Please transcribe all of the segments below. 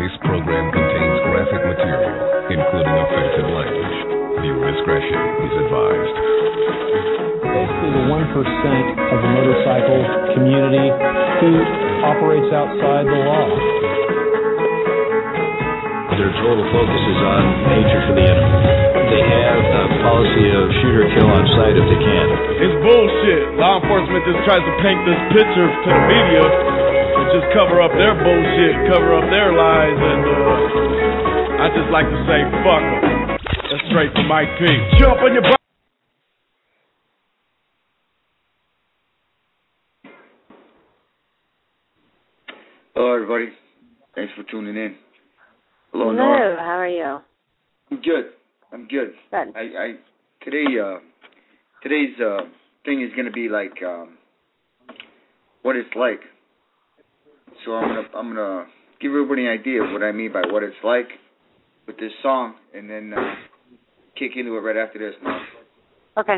This program contains graphic material, including offensive language. Viewer discretion is advised. Basically, the 1% of the motorcycle community who operates outside the law. Their total focus is on hatred for the enemy. They have a policy of shoot or kill on sight if they can. It's bullshit. Law enforcement just tries to paint this picture to the media and just cover up their bullshit, cover up their lies, and I just like to say, fuck them. That's straight from Mike P. Jump on your bike. Hello, everybody. Thanks for tuning in. Hello, Hello, Nora. how are you? I'm good. Good. Today's thing is gonna be like what it's like. So I'm gonna give everybody an idea of what I mean by what it's like with this song, and then kick into it right after this. Now. Okay.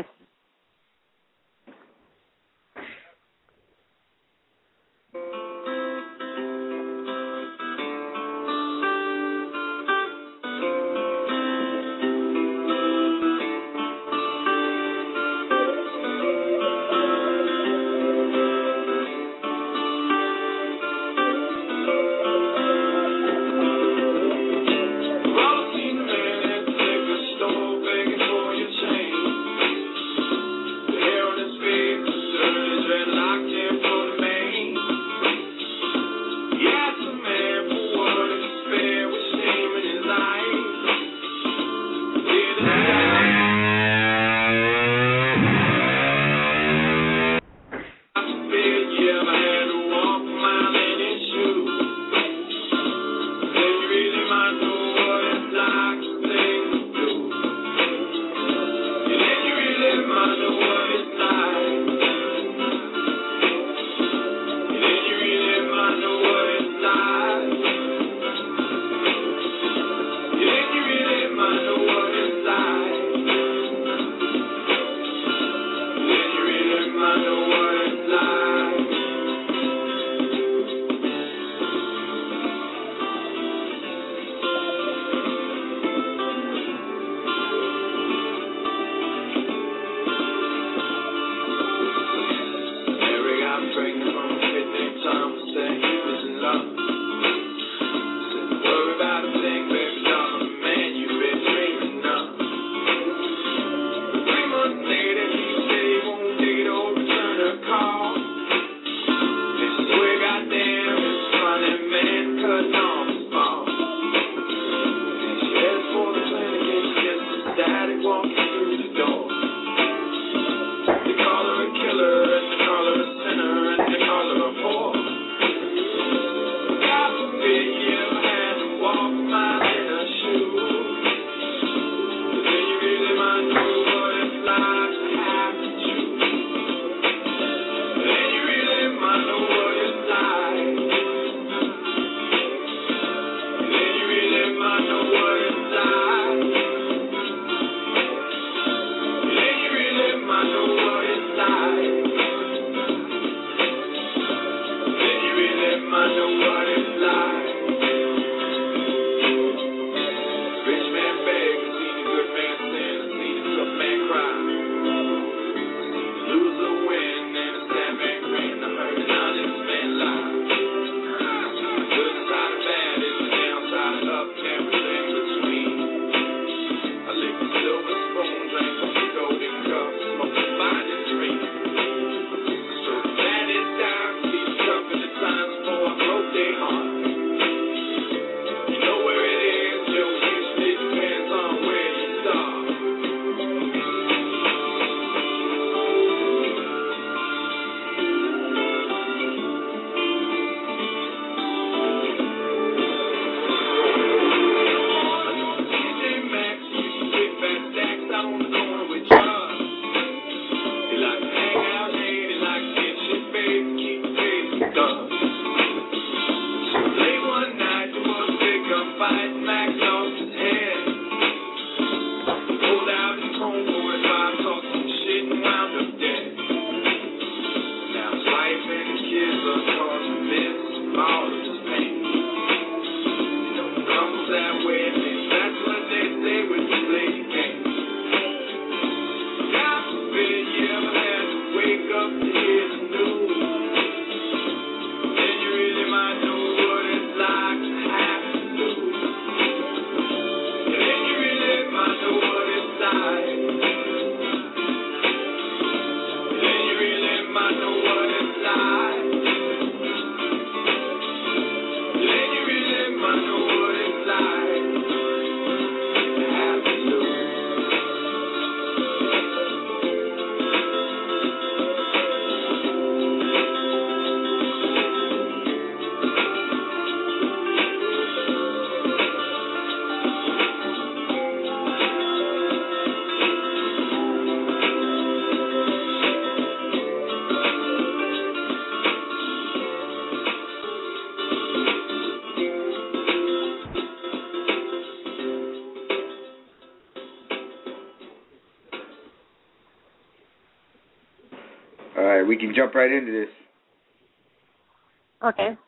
All right, we can jump right into this. Okay.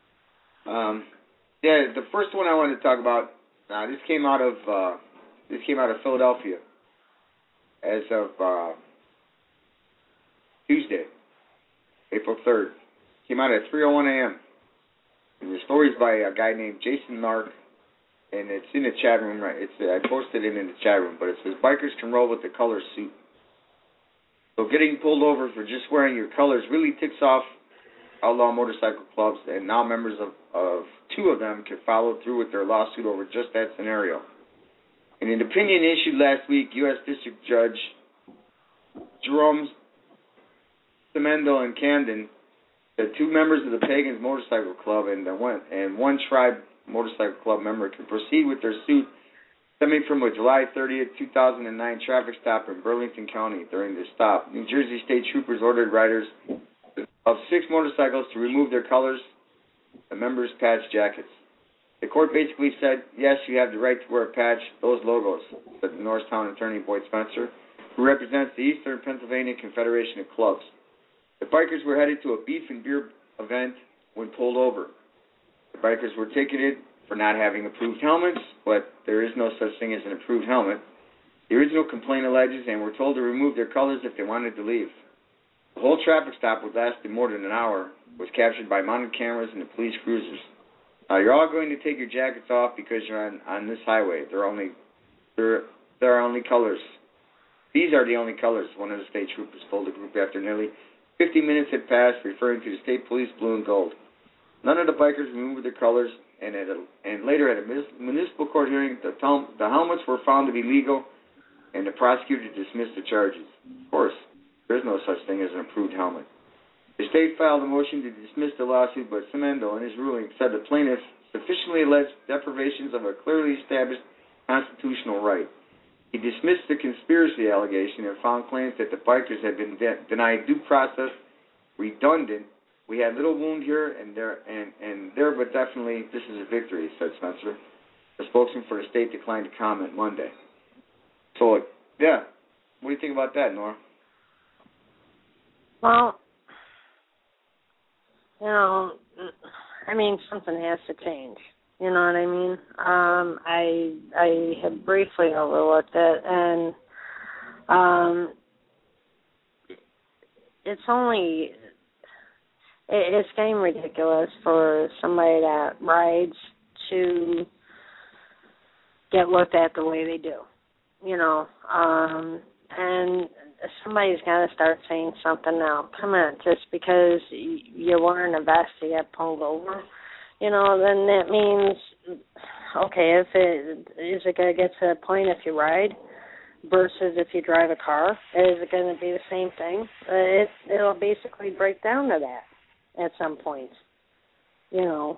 The first one I wanted to talk about. This came out of Philadelphia as of Tuesday, April 3rd. Came out at 3:01 a.m. And the story is by a guy named Jason Mark, and it's in the chat room. Right? I posted it in the chat room, but it says bikers can roll with the color suit. So getting pulled over for just wearing your colors really ticks off outlaw motorcycle clubs, and now members of two of them can follow through with their lawsuit over just that scenario. In an opinion issued last week, U.S. District Judge Jerome Simendo in Camden said two members of the Pagans Motorcycle Club and one Tribe Motorcycle Club member can proceed with their suit stemming from a July 30th, 2009 traffic stop in Burlington County. During the stop, New Jersey State Troopers ordered riders of 6 motorcycles to remove their colors, the members' patch jackets. The court basically said, yes, you have the right to wear a patch, those logos, said the Norristown attorney Boyd Spencer, who represents the Eastern Pennsylvania Confederation of Clubs. The bikers were headed to a beef and beer event when pulled over. The bikers were ticketed for not having approved helmets, but there is no such thing as an approved helmet. The original complaint alleges and were told to remove their colors if they wanted to leave. The whole traffic stop, which lasted more than an hour, was captured by mounted cameras and the police cruisers. You're all going to take your jackets off because you're on this highway. There are only colors. These are the only colors, one of the state troopers told the group after nearly 50 minutes had passed, referring to the state police blue and gold. None of the bikers removed their colors, and later at a municipal court hearing, the helmets were found to be legal, and the prosecutor dismissed the charges. Of course, there is no such thing as an approved helmet. The state filed a motion to dismiss the lawsuit, but Simendo, in his ruling, said the plaintiffs sufficiently alleged deprivations of a clearly established constitutional right. He dismissed the conspiracy allegation and found claims that the bikers had been denied due process redundant. We had little wound here and there, but definitely this is a victory, said Spencer. The spokesman for the state declined to comment Monday. So, yeah, what do you think about that, Nora? Well, you know, I mean, something has to change. You know what I mean? I had briefly overlooked it, and it's getting ridiculous for somebody that rides to get looked at the way they do. You know, and somebody's got to start saying something now. Come on, just because you're wearing a vest to get pulled over, you know, then that means, okay, is it going to get to a point if you ride versus if you drive a car? Is it going to be the same thing? It'll basically break down to that at some point, you know.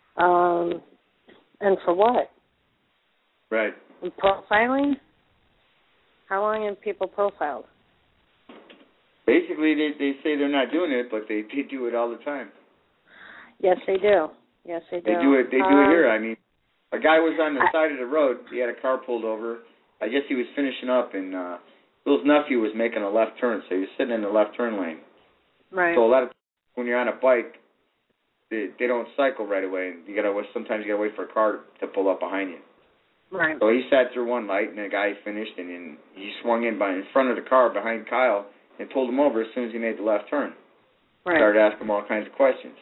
And for what? Right. Profiling? How long have people profiled? Basically, they say they're not doing it, but they do it all the time. Yes, they do. Yes, they do. They do it here. I mean, a guy was on the side of the road. He had a car pulled over. I guess he was finishing up, and Bill's nephew was making a left turn, so he was sitting in the left turn lane. Right. So a lot of times when you're on a bike, they don't cycle right away. Sometimes you gotta wait for a car to pull up behind you. Right. So he sat through one light, and the guy finished, and then he swung in front of the car behind Kyle and pulled him over as soon as he made the left turn. Right. Started asking him all kinds of questions.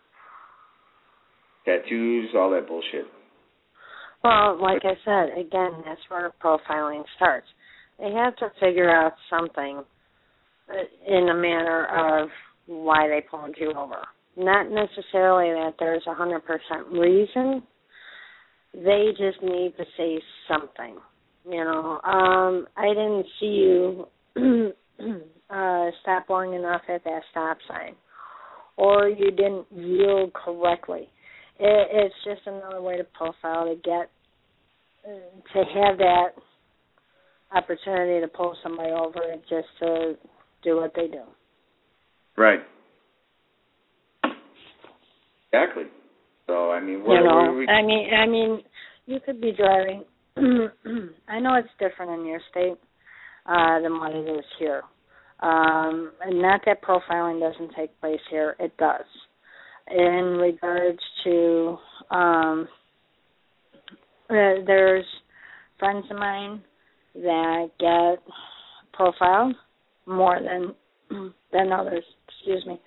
Tattoos, all that bullshit. Well, like I said, again, that's where profiling starts. They have to figure out something in a manner of why they pulled you over. Not necessarily that there's 100% reason. They just need to say something. You know, I didn't see you stop long enough at that stop sign, or you didn't yield correctly. It's just another way to profile to have that opportunity to pull somebody over just to do what they do. Right. Exactly. So I mean, I mean, you could be driving. I know it's different in your state than what it is here. Not that profiling doesn't take place here. It does. In regards to, there's friends of mine that get profiled more than others. Excuse me.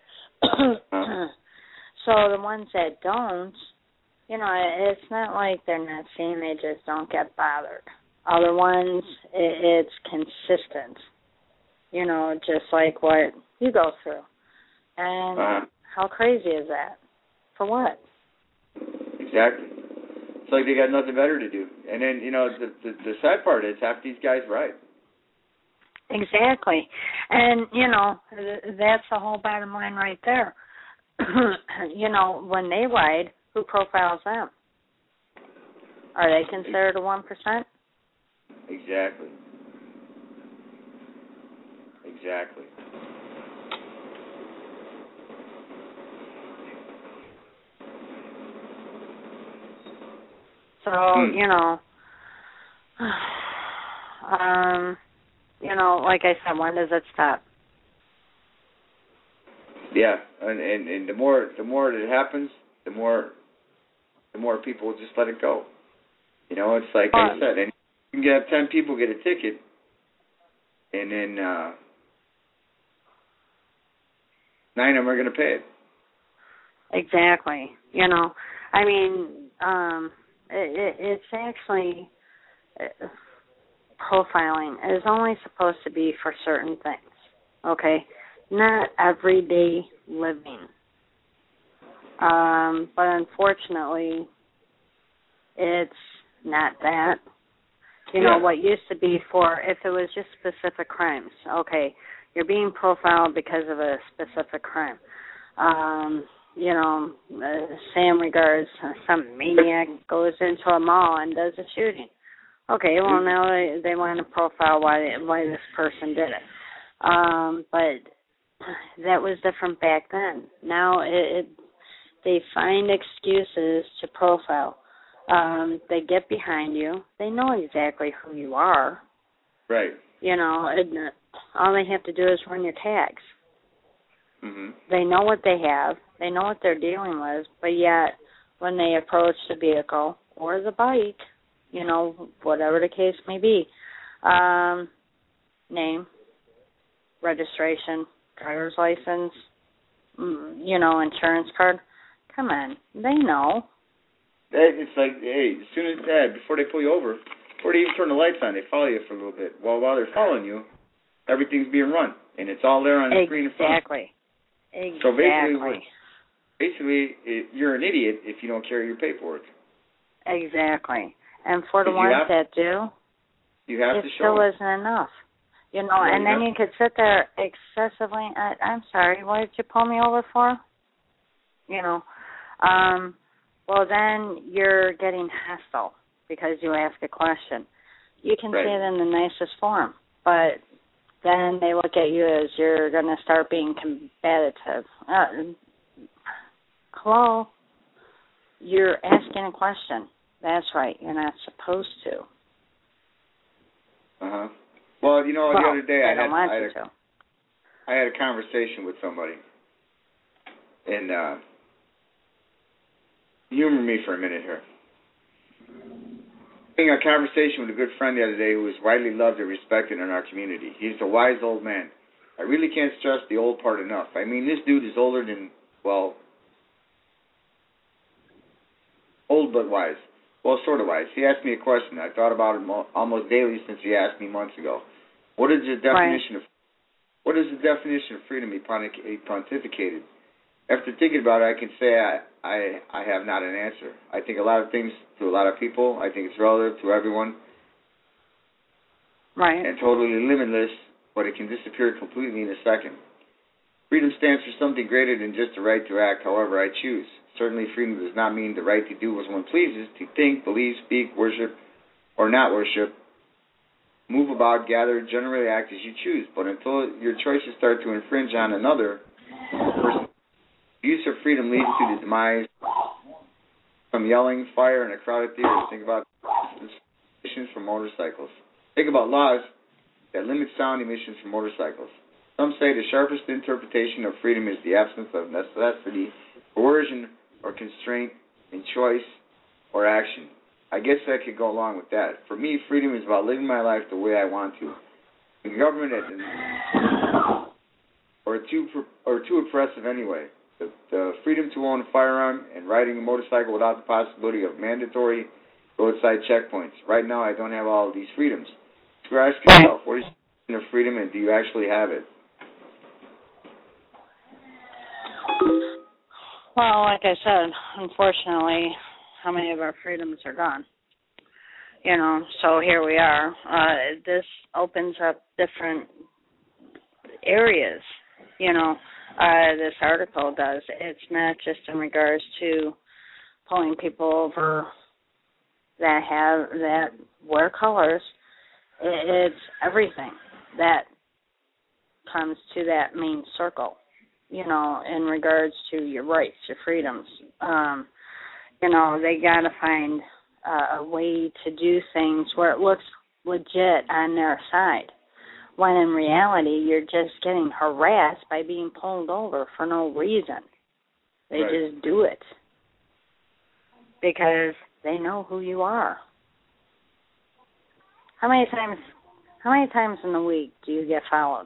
So the ones that don't, it's not like they're not seeing, they just don't get bothered. Other ones, it's consistent. Just like what you go through. And how crazy is that? For what? Exactly. It's like they got nothing better to do. And then, the sad part is half these guys ride. Exactly. And, that's the whole bottom line right there. When they ride, who profiles them? Are they considered a 1%? Exactly. Exactly. So, like I said, when does it stop? Yeah, and the more it happens, the more people will just let it go. It's like I said, and you can have 10 people get a ticket, and then 9 of them are going to pay it. Exactly. It's actually profiling is only supposed to be for certain things, okay? Not everyday living. But unfortunately, it's not that. What used to be for, if it was just specific crimes, okay, you're being profiled because of a specific crime. Say in regards, some maniac goes into a mall and does a shooting. Okay, well, now they want to profile why this person did it. But that was different back then. Now they find excuses to profile. They get behind you. They know exactly who you are. Right. All they have to do is run your tags. Mm-hmm. They know what they have. They know what they're dealing with. But yet, when they approach the vehicle or the bike, whatever the case may be, name, registration, driver's license, insurance card. Come on, they know. It's like, hey, as soon as before they pull you over, before they even turn the lights on, they follow you for a little bit. While they're following you, everything's being run, and it's all there on the screen in front. Exactly. So basically, you're an idiot if you don't carry your paperwork. Exactly. And for the ones that do, you have it to show still isn't enough. And then you could sit there excessively. I'm sorry, what did you pull me over for? Well, then you're getting hostile because you ask a question. You can say it in the nicest form, but then they look at you as you're going to start being combative. Hello? You're asking a question. That's right. You're not supposed to. Uh-huh. Well, the other day I had a conversation with somebody, and humor me for a minute here. Having a conversation with a good friend the other day who is widely loved and respected in our community. He's a wise old man. I really can't stress the old part enough. I mean, this dude is older than, old but wise. Well, sort of wise. He asked me a question. I thought about it almost daily since he asked me months ago. What is the definition of freedom? He pontificated. After thinking about it, I can say I have not an answer. I think a lot of things to a lot of people. I think it's relative to everyone. Right. And totally limitless, but it can disappear completely in a second. Freedom stands for something greater than just the right to act however I choose. Certainly freedom does not mean the right to do as one pleases, to think, believe, speak, worship, or not worship, move about, gather, generally act as you choose. But until your choices start to infringe on another person, use of freedom leads to the demise from yelling, fire, and a crowded theater. Think about emissions from motorcycles. Think about laws that limit sound emissions from motorcycles. Some say the sharpest interpretation of freedom is the absence of necessity, coercion, or constraint in choice or action. I guess I could go along with that. For me, freedom is about living my life the way I want to. The government or too oppressive anyway. The freedom to own a firearm and riding a motorcycle without the possibility of mandatory roadside checkpoints. Right now, I don't have all of these freedoms. So ask yourself, what is your freedom, and do you actually have it? Well, like I said, unfortunately, how many of our freedoms are gone? You know, so here we are. This opens up different areas, you know, this article does. It's not just in regards to pulling people over that wear colors. It's everything that comes to that main circle, you know, in regards to your rights, your freedoms. You know, they got to find a way to do things where it looks legit on their side, when in reality you're just getting harassed by being pulled over for no reason. They just do it because they know who you are. How many times in a week do you get followed?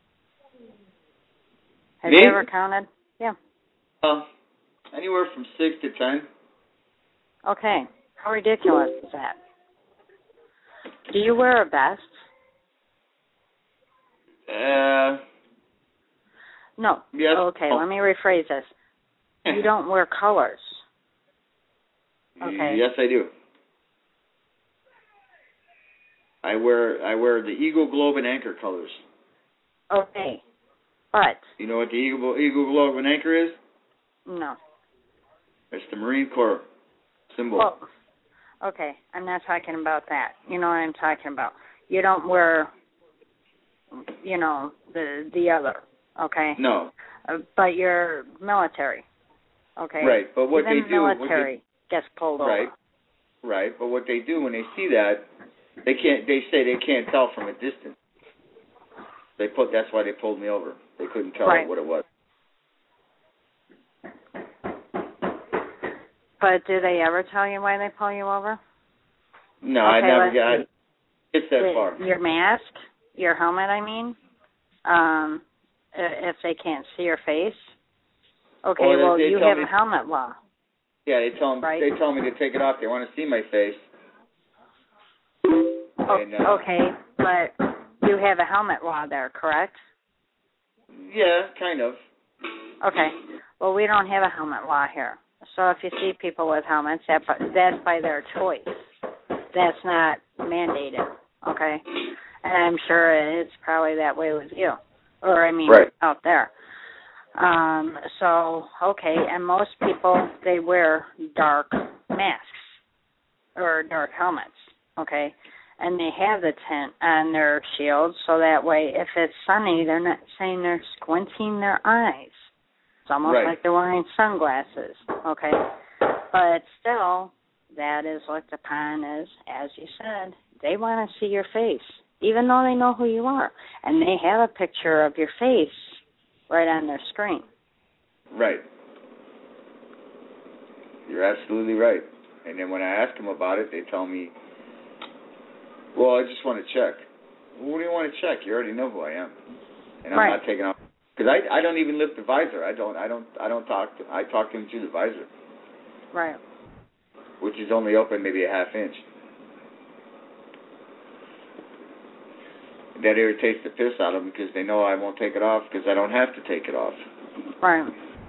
Have Me? you ever counted? Yeah. Anywhere from 6 to 10. Okay. How ridiculous is that? Do you wear a vest? No. Yes. Okay, let me rephrase this. You don't wear colors. Okay. Yes, I do. I wear the Eagle Globe and Anchor colors. Okay. But You know what the Eagle Globe and Anchor is? no. It's the Marine Corps symbol. Well, okay, I'm not talking about that. You know what I'm talking about. You don't wear, you know, the other, okay? No. But you're military, okay? Right, but what even they do... military gets pulled over. Right, but what they do when they see that, they say they can't tell from a distance. That's why they pulled me over. They couldn't tell what it was. But do they ever tell you why they pull you over? No, okay, I never got it's that far. Your mask, your helmet, I mean, if they can't see your face. Okay, you have a helmet law. Yeah, they tell me to take it off. They want to see my face. Okay, but you have a helmet law there, correct? Yeah, kind of. Okay. Well, we don't have a helmet law here. So if you see people with helmets, that's by their choice. That's not mandated, okay? And I'm sure it's probably that way with you. Or, out there. Okay, and most people, they wear dark masks or dark helmets, okay? And they have the tint on their shields, so that way, if it's sunny, they're not saying they're squinting their eyes. It's almost like they're wearing sunglasses, okay? But still, that is looked upon as you said, they want to see your face, even though they know who you are. And they have a picture of your face right on their screen. Right. You're absolutely right. And then when I ask them about it, they tell me, well, I just want to check. Well, what do you want to check? You already know who I am. And I'm not taking off. Because I don't even lift the visor. I talk to him through the visor. Right. Which is only open maybe a half inch. That irritates the piss out of them because they know I won't take it off because I don't have to take it off. Right.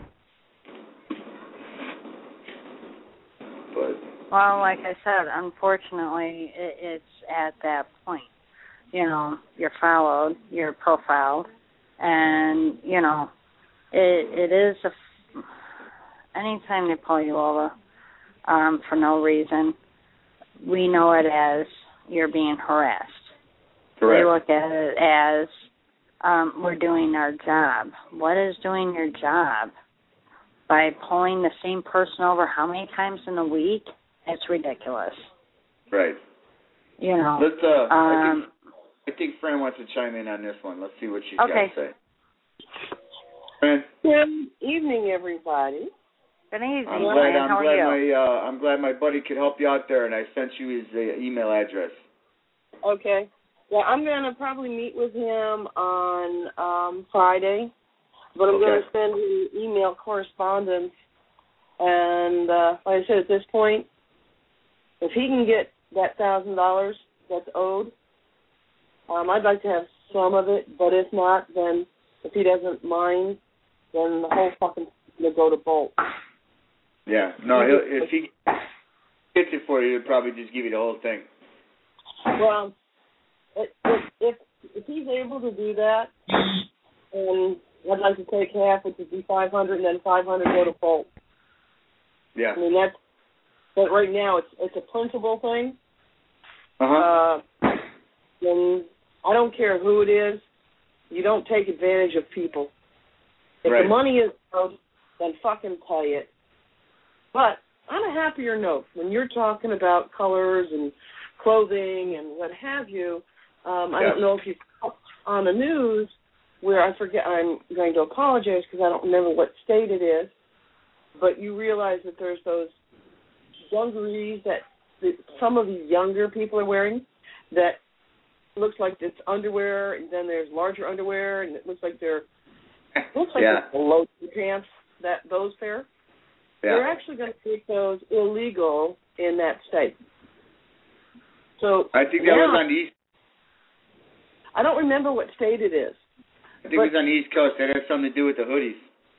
Well, like I said, unfortunately, it's at that point. You know, you're followed, you're profiled, and, you know, it is anytime they pull you over for no reason, we know it as you're being harassed. Correct. They look at it as we're doing our job. What is doing your job? By pulling the same person over how many times in a week? It's ridiculous. Right. You know. Let's. I think Fran wants to chime in on this one. Let's see what she's got to say. Good evening, everybody. Good evening. I'm glad my buddy could help you out there, and I sent you his email address. Okay. Yeah, I'm going to probably meet with him on Friday, but I'm going to send him email correspondence. And like I said, at this point, if he can get that $1,000 that's owed, I'd like to have some of it, but if not, then if he doesn't mind, then the whole fucking thing will go to Bolt. Yeah. No, if he gets it for you, he'll probably just give you the whole thing. Well, if he's able to do that, and I'd like to take half, which would be $500, and then $500 go to Bolt. Yeah. I mean, but right now it's a principal thing. And I don't care who it is. You don't take advantage of people. If the money is owed, then fucking pay it. But on a happier note, when you're talking about colors and clothing and what have you, I don't know if you on the news where I'm going to apologize because I don't remember what state it is, but you realize that there's those dungarees that some of the younger people are wearing that looks like it's underwear, and then there's larger underwear, and it looks like they're below the pants, those pair. Yeah. They're actually going to make those illegal in that state. So I think that was on the East. I don't remember what state it is. I think it was on the East Coast. That has something to do with the hoodies.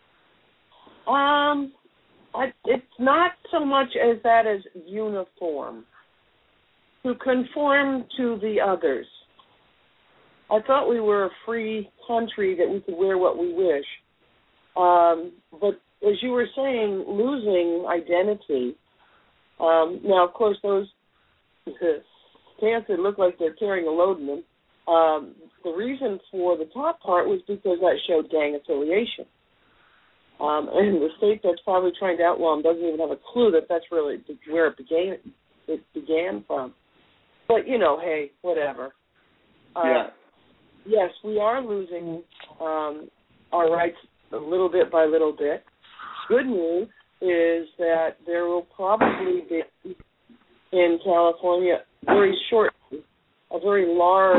It's not so much as that as uniform. To conform to the others. I thought we were a free country that we could wear what we wish. But as you were saying, losing identity. Now, of course, those pants that look like they're carrying a load in them, the reason for the top part was because that showed gang affiliation. And the state that's probably trying to outlaw them doesn't even have a clue that that's really where it began from. But, hey, whatever. Yes, we are losing our rights little bit by little bit. Good news is that there will probably be in California very shortly a very large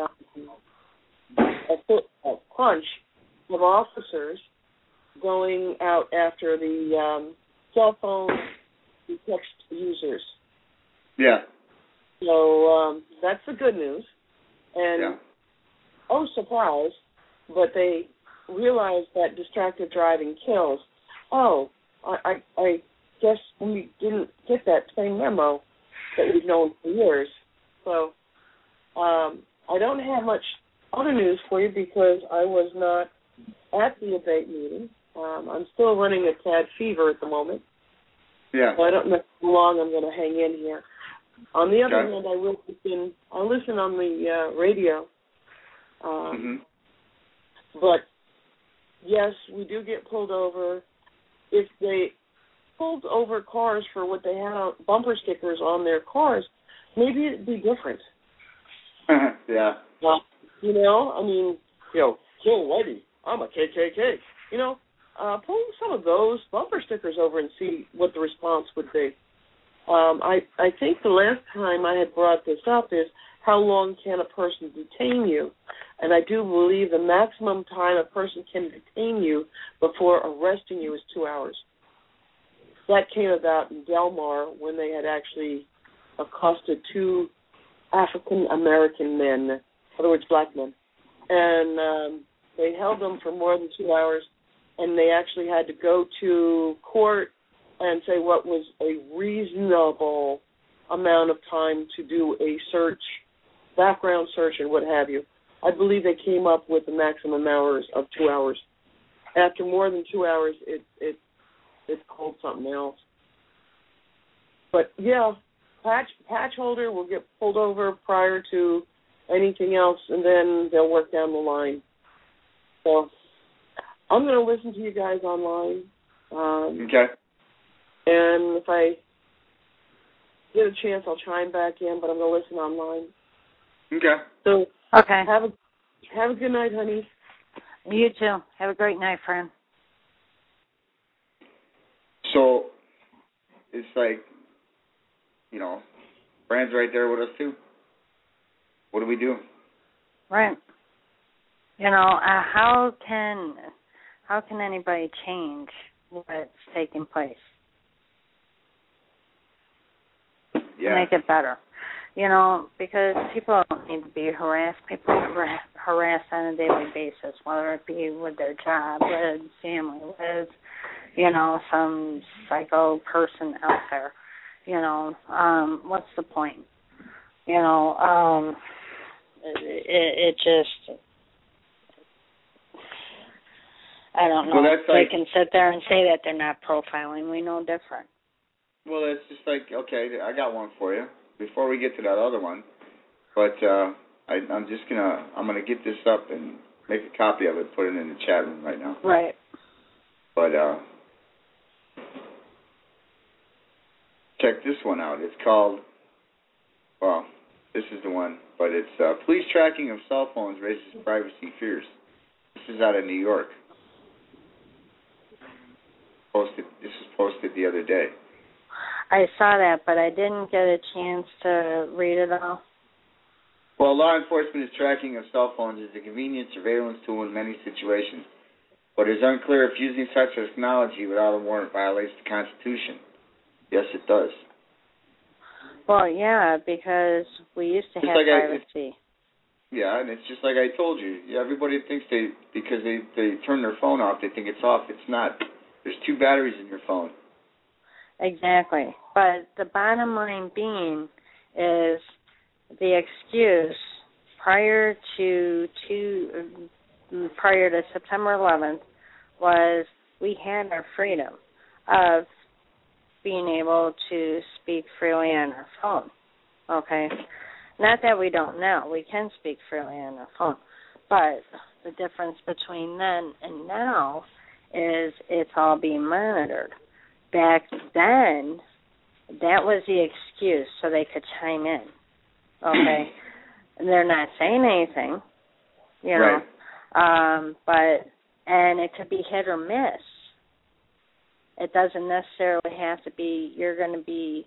crunch of officers going out after the cell phone and text users. Yeah. So that's the good news. And, oh, surprise, but they realized that distracted driving kills. Oh, I guess we didn't get that same memo that we've known for years. So I don't have much other news for you because I was not at the abate meeting. I'm still running a tad fever at the moment. Yeah. So I don't know how long I'm going to hang in here. On the other hand, I listen on the radio. But, yes, we do get pulled over. If they pulled over cars for what they had bumper stickers on their cars, maybe it'd be different. Yeah. Well, I mean, kill lady, I'm a KKK. Pull some of those bumper stickers over and see what the response would be. I think the last time I had brought this up is how long can a person detain you? And I do believe the maximum time a person can detain you before arresting you is 2 hours. That came about in Del Mar when they had actually accosted 2 African-American men, in other words, black men. And they held them for more than 2 hours, and they actually had to go to court and say what was a reasonable amount of time to do a search, background search and what have you. I believe they came up with the maximum hours of 2 hours. After more than 2 hours, it's called something else. But, yeah, patch holder will get pulled over prior to anything else, and then they'll work down the line. So I'm going to listen to you guys online. Okay. And if I get a chance, I'll chime back in, but I'm going to listen online. Okay. So have a good night, honey. You too. Have a great night, friend. So, it's like, Brand's right there with us too. What do we do? Right. How can anybody change what's taking place? Yeah. Make it better. Because people don't need to be harassed. People are harassed on a daily basis, whether it be with their job, with family, with, some psycho person out there. What's the point? It just, I don't know. Well, that's they can sit there and say that they're not profiling. We know different. Well, it's just like, okay, I got one for you before we get to that other one. But I'm gonna get this up and make a copy of it, put it in the chat room right now. Right. But check this one out. It's called, this is the one, but it's police tracking of cell phones raises privacy fears. This is out of New York. This was posted the other day. I saw that, but I didn't get a chance to read it all. Well, law enforcement's tracking of cell phones is a convenient surveillance tool in many situations, but it's unclear if using such technology without a warrant violates the Constitution. Yes, it does. Well, yeah, because we used to have privacy. Yeah, and it's just like I told you. Everybody thinks because they turn their phone off, they think it's off. It's not. There's 2 batteries in your phone. September But the bottom line being is the excuse prior to September 11th was we had our freedom of being able to speak freely on our phone. Okay? Not that we don't now. We can speak freely on our phone. But the difference between then and now is it's all being monitored. Back then, that was the excuse so they could chime in. Okay? They're not saying anything, Right. And it could be hit or miss. It doesn't necessarily have to be, you're going to be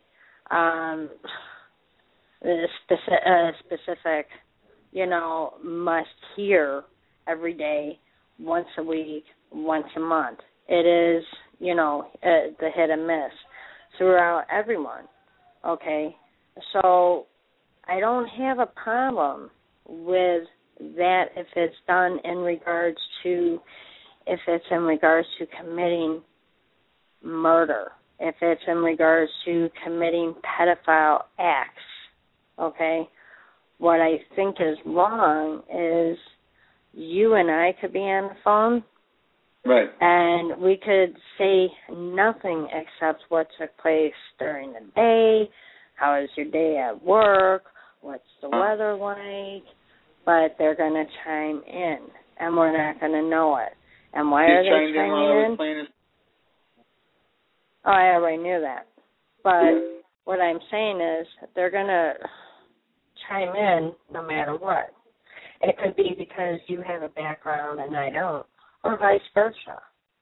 specific, must hear every day, once a week, once a month. It is, the hit and miss throughout everyone, okay? So I don't have a problem with that if it's done in regards to committing murder, if it's in regards to committing pedophile acts, okay? What I think is wrong is you and I could be on the phone, right, and we could say nothing except what took place during the day, how is your day at work, what's the weather like, but they're going to chime in, and we're not going to know it. And why are they chiming in? Oh, I already knew that. But what I'm saying is they're going to chime in no matter what. It could be because you have a background and I don't, or vice versa.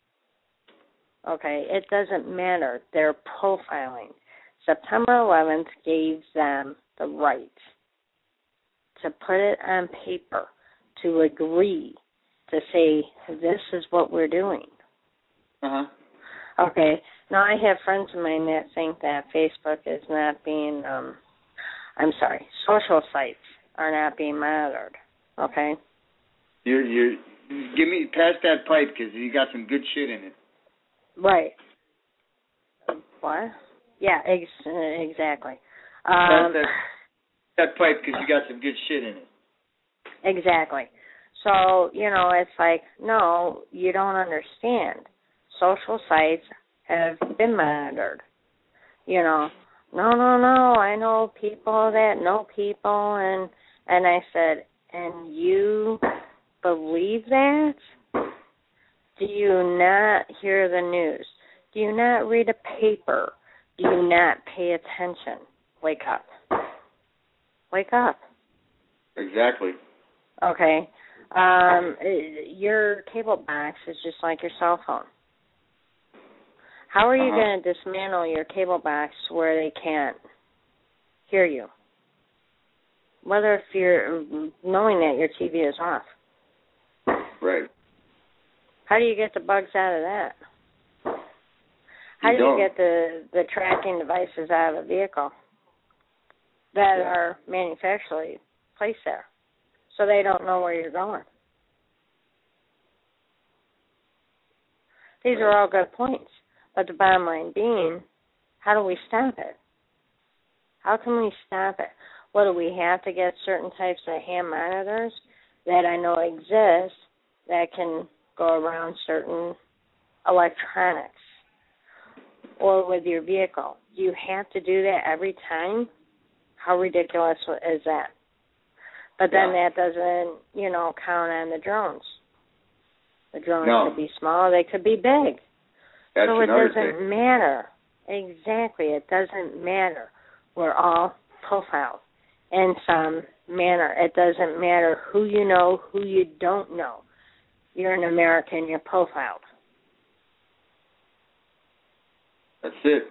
Okay, it doesn't matter. They're profiling. September 11th gave them the right to put it on paper, to agree, to say, this is what we're doing. Uh-huh. Okay, now I have friends of mine that think that Facebook is not being, social sites are not being monitored. Okay? You give me, pass that pipe, because you got some good shit in it. Right. What? Yeah, exactly. Pass that pipe, because you got some good shit in it. Exactly. So, it's like, no, you don't understand. Social sites have been monitored. No, I know people that know people, and I said, and you believe that? Do you not hear the news? Do you not read a paper? Do you not pay attention? Wake up. Wake up. Exactly. Okay. Your cable box is just like your cell phone. How are you going to dismantle your cable box where they can't hear you? Whether if you're knowing that your TV is off. Right. How do you get the bugs out of that? How do you get the tracking devices out of a vehicle that are manufacturally placed there so they don't know where you're going? These are all good points. But the bottom line being, how do we stop it? How can we stop it? What, do we have to get certain types of hand monitors that I know exist that can go around certain electronics? Or with your vehicle? Do you have to do that every time? How ridiculous is that? But then that doesn't, count on the drones. The drones could be small, they could be big. So it doesn't matter. Exactly, it doesn't matter. We're all profiled in some manner. It doesn't matter who you know, who you don't know. You're an American, you're profiled. That's it.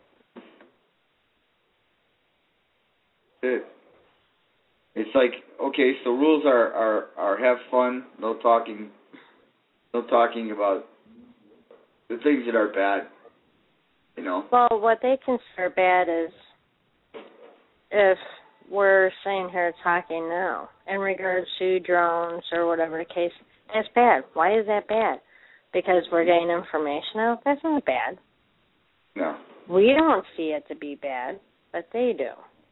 It's like, okay, so rules are have fun, no talking about the things that are bad, Well, what they consider bad is if we're sitting here talking now in regards to drones or whatever the case, that's bad. Why is that bad? Because we're getting information out? That's not bad. No. We don't see it to be bad, but they do.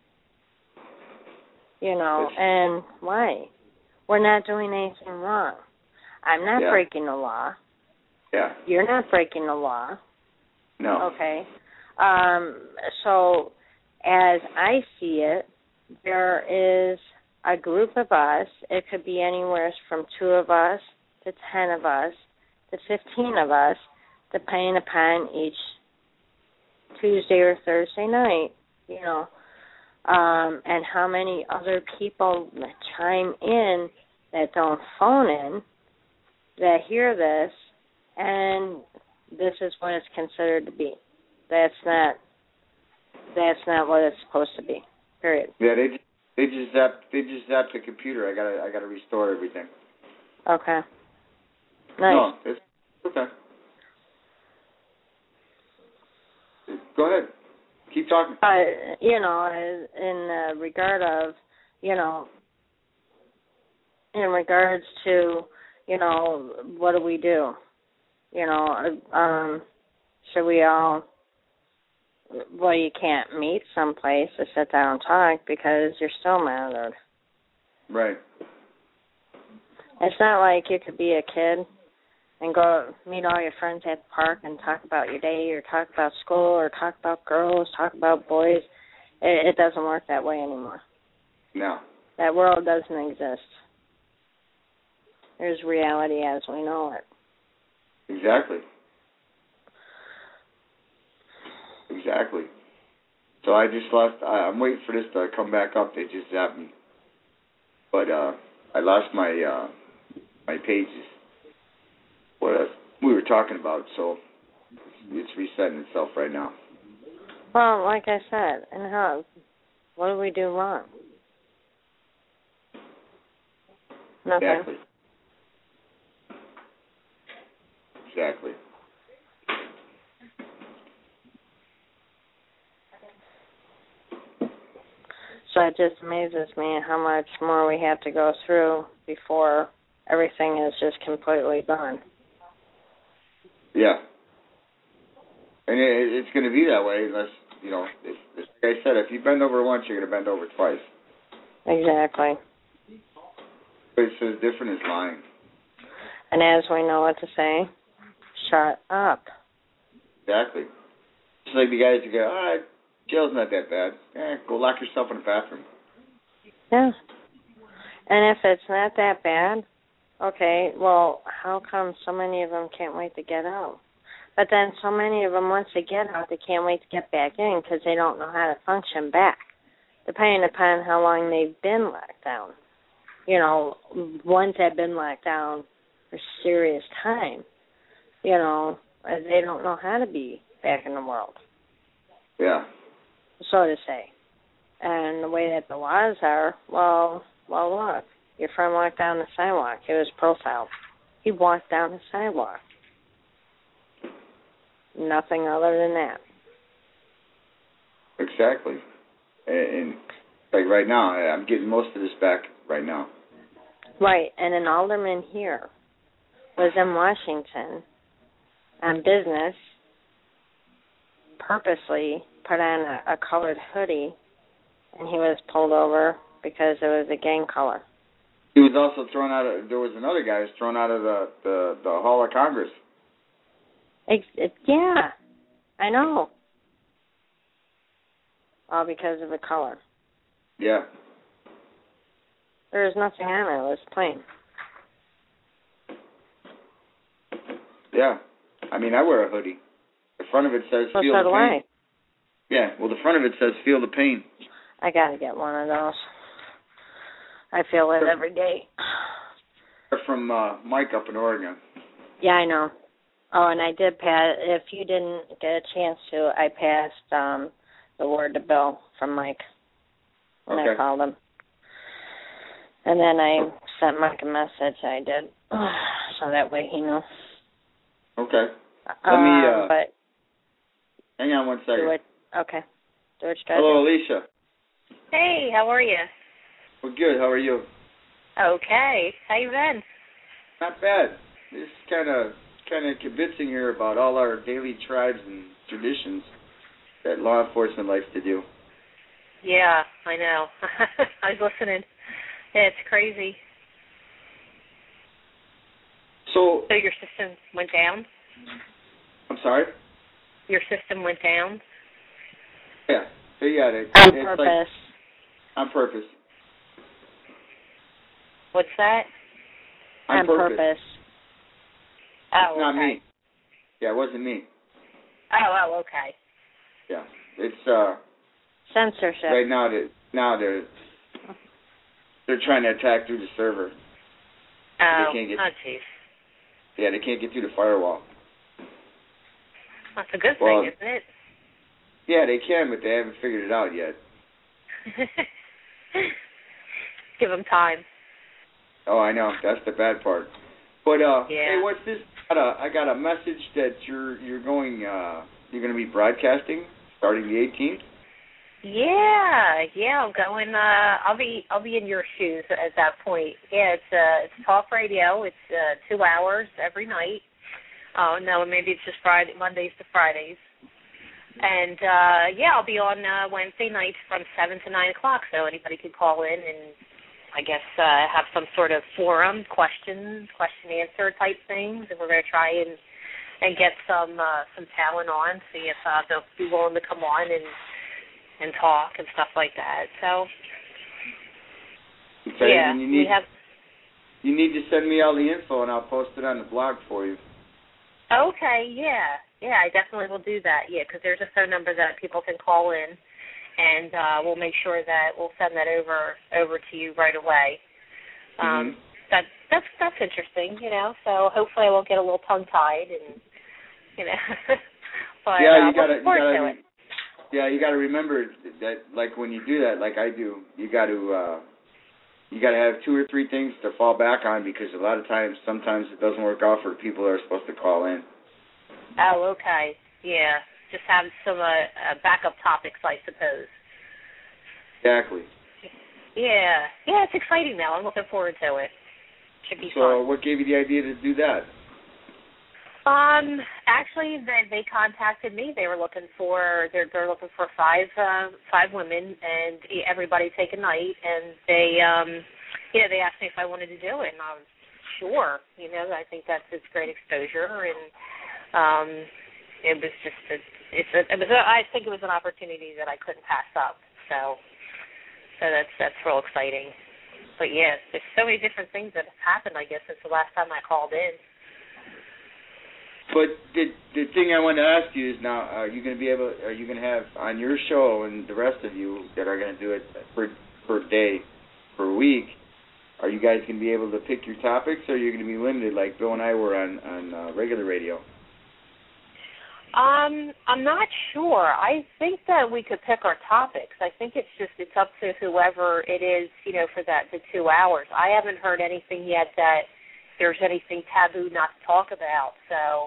And why? We're not doing anything wrong. I'm not breaking the law. Yeah. You're not breaking the law. No. Okay. So as I see it, there is a group of us. It could be anywhere from 2 of us to 10 of us to 15 of us, depending upon each Tuesday or Thursday night, and how many other people chime in that don't phone in, that hear this, and this is what it's considered to be. That's not what it's supposed to be. Period. Yeah, they just zapped the computer. I gotta restore everything. Okay. Nice. No, it's okay. Go ahead. Keep talking. In regard of, in regards to, what do we do? Should we all, well, you can't meet someplace to sit down and talk because you're still monitored. Right. It's not like you could be a kid and go meet all your friends at the park and talk about your day or talk about school or talk about girls, talk about boys. It doesn't work that way anymore. No. That world doesn't exist. There's reality as we know it. Exactly. So I just lost. I'm waiting for this to come back up. They just zapped me. But I lost my pages. What we were talking about, so it's resetting itself right now. Well, like I said, and what do we do wrong? Nothing. Exactly. So it just amazes me how much more we have to go through before everything is just completely gone. Yeah. And it's going to be that way unless, like I said, if you bend over once, you're going to bend over twice. Exactly. But it says different is lying. And as we know what to say, shut up. Exactly. Just like the guys who go, jail's not that bad. Go lock yourself in the bathroom. Yeah. And if it's not that bad, okay, well, how come so many of them can't wait to get out? But then so many of them, once they get out, they can't wait to get back in because they don't know how to function back, depending upon how long they've been locked down. you know, ones that have been locked down for serious time, you know, they don't know how to be back in the world. Yeah. So to say. And the way that the laws are, well, look, your friend walked down the sidewalk. He was profiled. He walked down the sidewalk. Nothing other than that. Exactly. And like right now, I'm getting most of this back right now. Right, and an alderman here was in Washington on business, purposely put on a colored hoodie, and he was pulled over because it was a gang color. He was also thrown out of, there was another guy who was thrown out of the Hall of Congress. Yeah, I know. All because of the color. Yeah. There was nothing on it. It was plain. Yeah. I mean, I wear a hoodie. The front of it says well, feel so the do pain. I. Yeah, well, the front of it says feel the pain. I got to get one of those. I feel it every day. They're from Mike up in Oregon. Yeah, I know. Oh, and I did pass, if you didn't get a chance to, I passed the word to Bill from Mike when I called him. And then I sent Mike a message. I did. So that way he knew. Okay. Let me, but hang on one second. Do what you Hello, Alicia. Hey, how are you? Well, good. How are you? Okay. How you been? Not bad. It's kind of convincing here about all our daily tribes and traditions that law enforcement likes to do. Yeah, I know. I was listening. Yeah, it's crazy. So your system went down? I'm sorry? Your system went down? Yeah. On purpose. Like, on purpose. What's that? On purpose. Oh, it's not okay. me. Yeah, it wasn't me. Oh, okay. Yeah. It's censorship. Right now they're trying to attack through the server. Oh, jeez. Yeah, they can't get through the firewall. That's a good thing, isn't it? Yeah, they can, but they haven't figured it out yet. Give them time. Oh, I know. That's the bad part. But hey, what's this? I got a message that you're going to be broadcasting starting the 18th. Yeah, I'm going. I'll be in your shoes at that point. Yeah, it's talk radio. It's 2 hours every night. Oh no, maybe it's just Mondays to Fridays. And I'll be on Wednesday nights from 7 to 9 o'clock. So anybody could call in and I guess have some sort of forum, question answer type things. And we're going to try and get some talent on, see if they'll be willing to come on and talk and stuff like that. So, okay, yeah, you need to send me all the info, and I'll post it on the blog for you. Okay, yeah, I definitely will do that. Yeah, because there's a phone number that people can call in, and we'll make sure that we'll send that over to you right away. That's interesting, So hopefully I won't get a little tongue tied, and But yeah, you got to remember that, like when you do that, like I do, you got to have 2 or 3 things to fall back on because a lot of times, sometimes it doesn't work out for people that are supposed to call in. Oh, okay, yeah, just have some backup topics, I suppose. Exactly. Yeah, it's exciting now. I'm looking forward to it. Should be fun. So, what gave you the idea to do that? Actually, they contacted me. They were looking for they're looking for 5 women, and everybody take a night. And they they asked me if I wanted to do it, and I was sure. I think it's great exposure, and it was just I think it was an opportunity that I couldn't pass up. So that's real exciting. But yeah, there's so many different things that have happened, I guess, since the last time I called in. But the thing I wanted to ask you is now, are you going to have on your show and the rest of you that are going to do it per day, per week, are you guys going to be able to pick your topics, or are you going to be limited like Bill and I were on regular radio? I'm not sure. I think that we could pick our topics. I think it's up to whoever it is, for the 2 hours. I haven't heard anything yet that there's anything taboo not to talk about. So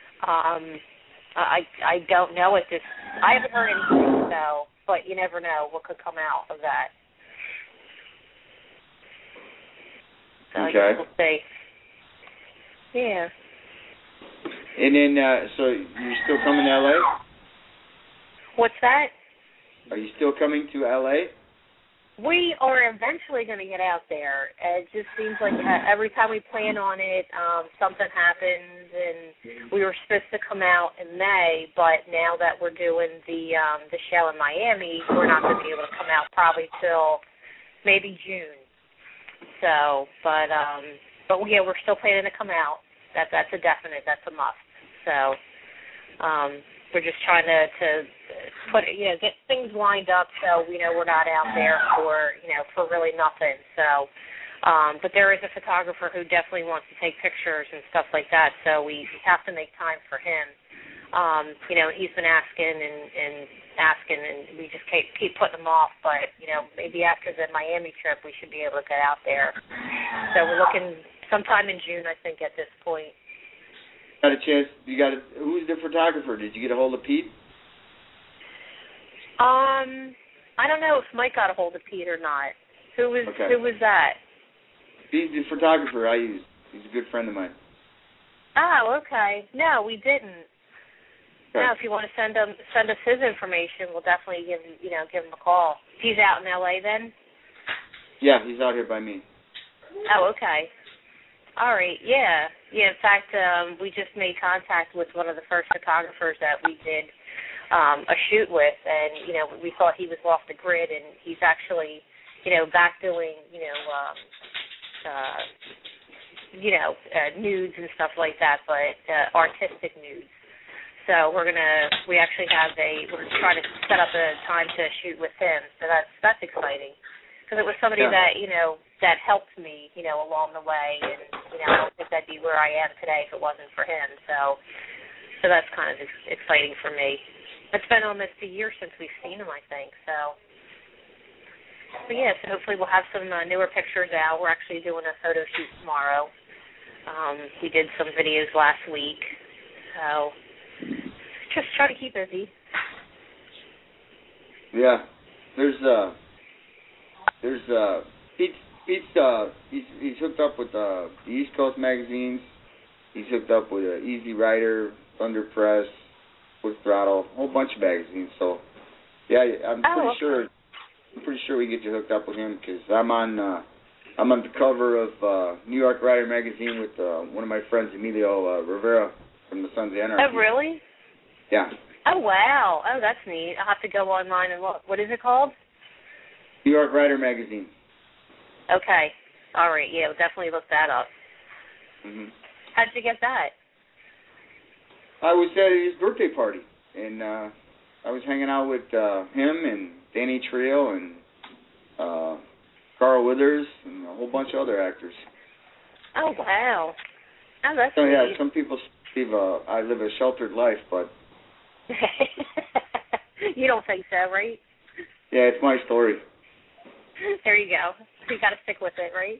I don't know at this. I haven't heard anything, so, but you never know what could come out of that. So I guess we'll see. Yeah. And then, so you're still coming to L.A.? What's that? Are you still coming to L.A.? We are eventually going to get out there. It just seems like every time we plan on it, something happens, and we were supposed to come out in May, but now that we're doing the show in Miami, we're not going to be able to come out probably till maybe June. So, but yeah, we're still planning to come out. That's a definite. That's a must. So we're just trying to put it, get things lined up so we're not out there for really nothing. So, but there is a photographer who definitely wants to take pictures and stuff like that. So we have to make time for him. He's been asking and we just keep putting him off. But maybe after the Miami trip, we should be able to get out there. So we're looking sometime in June, I think, at this point. Got a chance? Who's the photographer? Did you get a hold of Pete? I don't know if Mike got a hold of Pete or not. Who was that? He's the photographer I use. He's a good friend of mine. Oh, okay. No, we didn't. Okay. No, if you want to send us his information, we'll definitely give him a call. He's out in L.A. then? Yeah, he's out here by me. Oh, okay. All right, yeah. In fact, we just made contact with one of the first photographers that we did a shoot with, and, we thought he was off the grid, and he's actually, back doing, nudes and stuff like that, but artistic nudes. So we're going to try to set up a time to shoot with him, so that's exciting. Because it was somebody that, that helped me, along the way, and, I don't think I'd be where I am today if it wasn't for him. So that's kind of exciting for me. It's been almost a year since we've seen him, I think. So hopefully we'll have some newer pictures out. We're actually doing a photo shoot tomorrow. We did some videos last week. So just try to keep busy. Yeah. Pete's he's hooked up with the East Coast magazines. He's hooked up with Easy Rider, Thunder Press, Full Throttle, a whole bunch of magazines. So, yeah, I'm pretty sure we get you hooked up with him because I'm on the cover of New York Rider magazine with one of my friends, Emilio Rivera from the Sons of Anarchy. Oh, really? Yeah. Oh, wow. Oh, that's neat. I'll have to go online and look. What is it called? New York Rider magazine. Okay. All right. Yeah, we'll definitely look that up. Mm-hmm. How'd you get that? I was at his birthday party, and I was hanging out with him and Danny Trio and Carl Withers and a whole bunch of other actors. Oh, wow. Oh, that's so, neat. Yeah, some people believe I live a sheltered life, but... You don't think so, right? Yeah, it's my story. There you go. You got to stick with it, right?